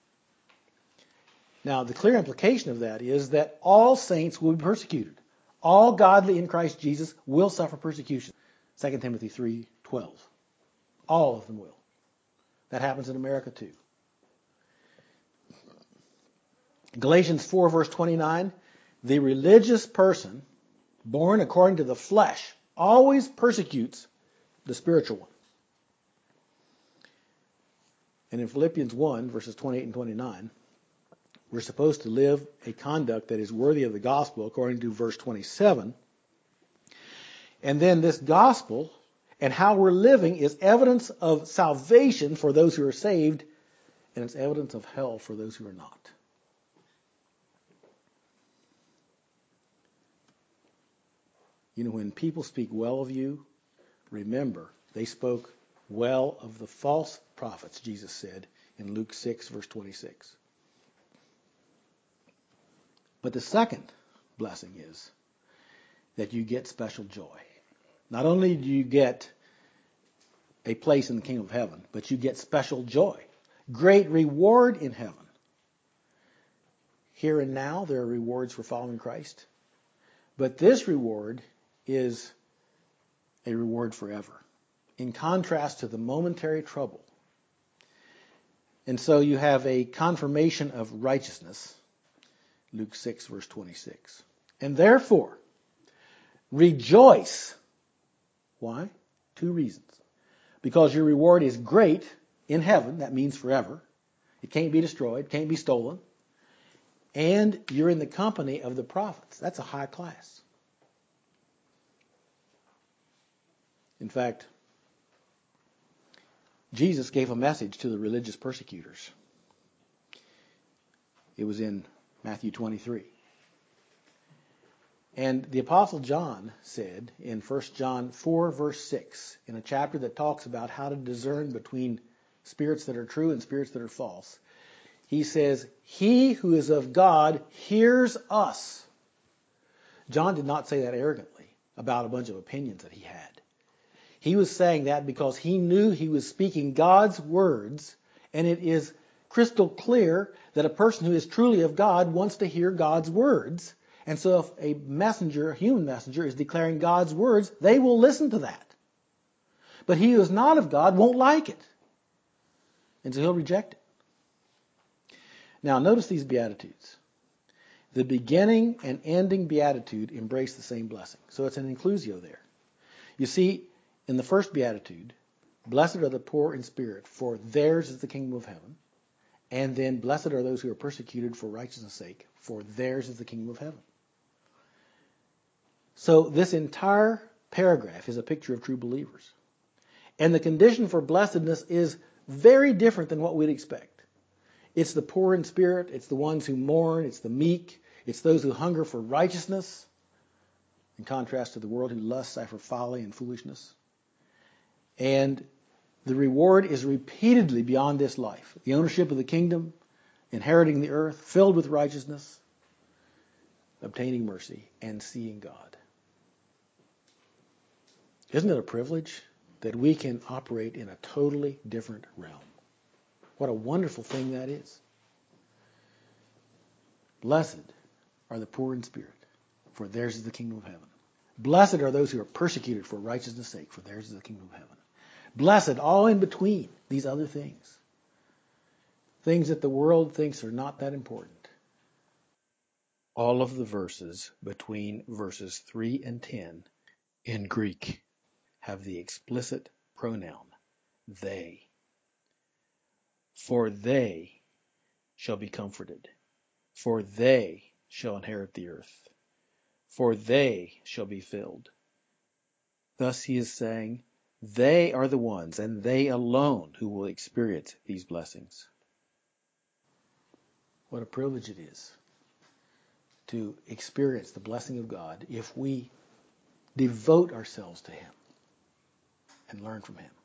Now, the clear implication of that is that all saints will be persecuted. All godly in Christ Jesus will suffer persecution. Second Timothy three twelve. All of them will. That happens in America too. Galatians four verse twenty-nine. The religious person born according to the flesh always persecutes the spiritual one. And in Philippians one, verses twenty-eight and twenty-nine, we're supposed to live a conduct that is worthy of the gospel, according to verse twenty-seven. And then this gospel and how we're living is evidence of salvation for those who are saved, and it's evidence of hell for those who are not. You know, when people speak well of you, remember, they spoke well of the false prophets, Jesus said in Luke six, verse twenty-six. But the second blessing is that you get special joy. Not only do you get a place in the kingdom of heaven, but you get special joy. Great reward in heaven. Here and now, there are rewards for following Christ. But this reward is a reward forever, in contrast to the momentary trouble. And so you have a confirmation of righteousness, Luke six, verse twenty-six. And therefore, rejoice. Why? Two reasons. Because your reward is great in heaven, that means forever. It can't be destroyed, can't be stolen. And you're in the company of the prophets. That's a high class. In fact, Jesus gave a message to the religious persecutors. It was in Matthew twenty-three. And the Apostle John said in First John four, verse six, in a chapter that talks about how to discern between spirits that are true and spirits that are false, he says, "He who is of God hears us." John did not say that arrogantly about a bunch of opinions that he had. He was saying that because he knew he was speaking God's words, and it is crystal clear that a person who is truly of God wants to hear God's words. And so if a messenger, a human messenger, is declaring God's words, they will listen to that. But he who is not of God won't like it. And so he'll reject it. Now notice these Beatitudes. The beginning and ending Beatitude embrace the same blessing. So it's an inclusio there. You see, in the first Beatitude, blessed are the poor in spirit, for theirs is the kingdom of heaven. And then blessed are those who are persecuted for righteousness' sake, for theirs is the kingdom of heaven. So this entire paragraph is a picture of true believers. And the condition for blessedness is very different than what we'd expect. It's the poor in spirit, it's the ones who mourn, it's the meek, it's those who hunger for righteousness, in contrast to the world who lusts after folly and foolishness. And the reward is repeatedly beyond this life. The ownership of the kingdom, inheriting the earth, filled with righteousness, obtaining mercy, and seeing God. Isn't it a privilege that we can operate in a totally different realm? What a wonderful thing that is. Blessed are the poor in spirit, for theirs is the kingdom of heaven. Blessed are those who are persecuted for righteousness' sake, for theirs is the kingdom of heaven. Blessed, all in between these other things. Things that the world thinks are not that important. All of the verses between verses three and ten in Greek have the explicit pronoun they. For they shall be comforted. For they shall inherit the earth. For they shall be filled. Thus he is saying, they are the ones, and they alone, who will experience these blessings. What a privilege it is to experience the blessing of God if we devote ourselves to Him and learn from Him.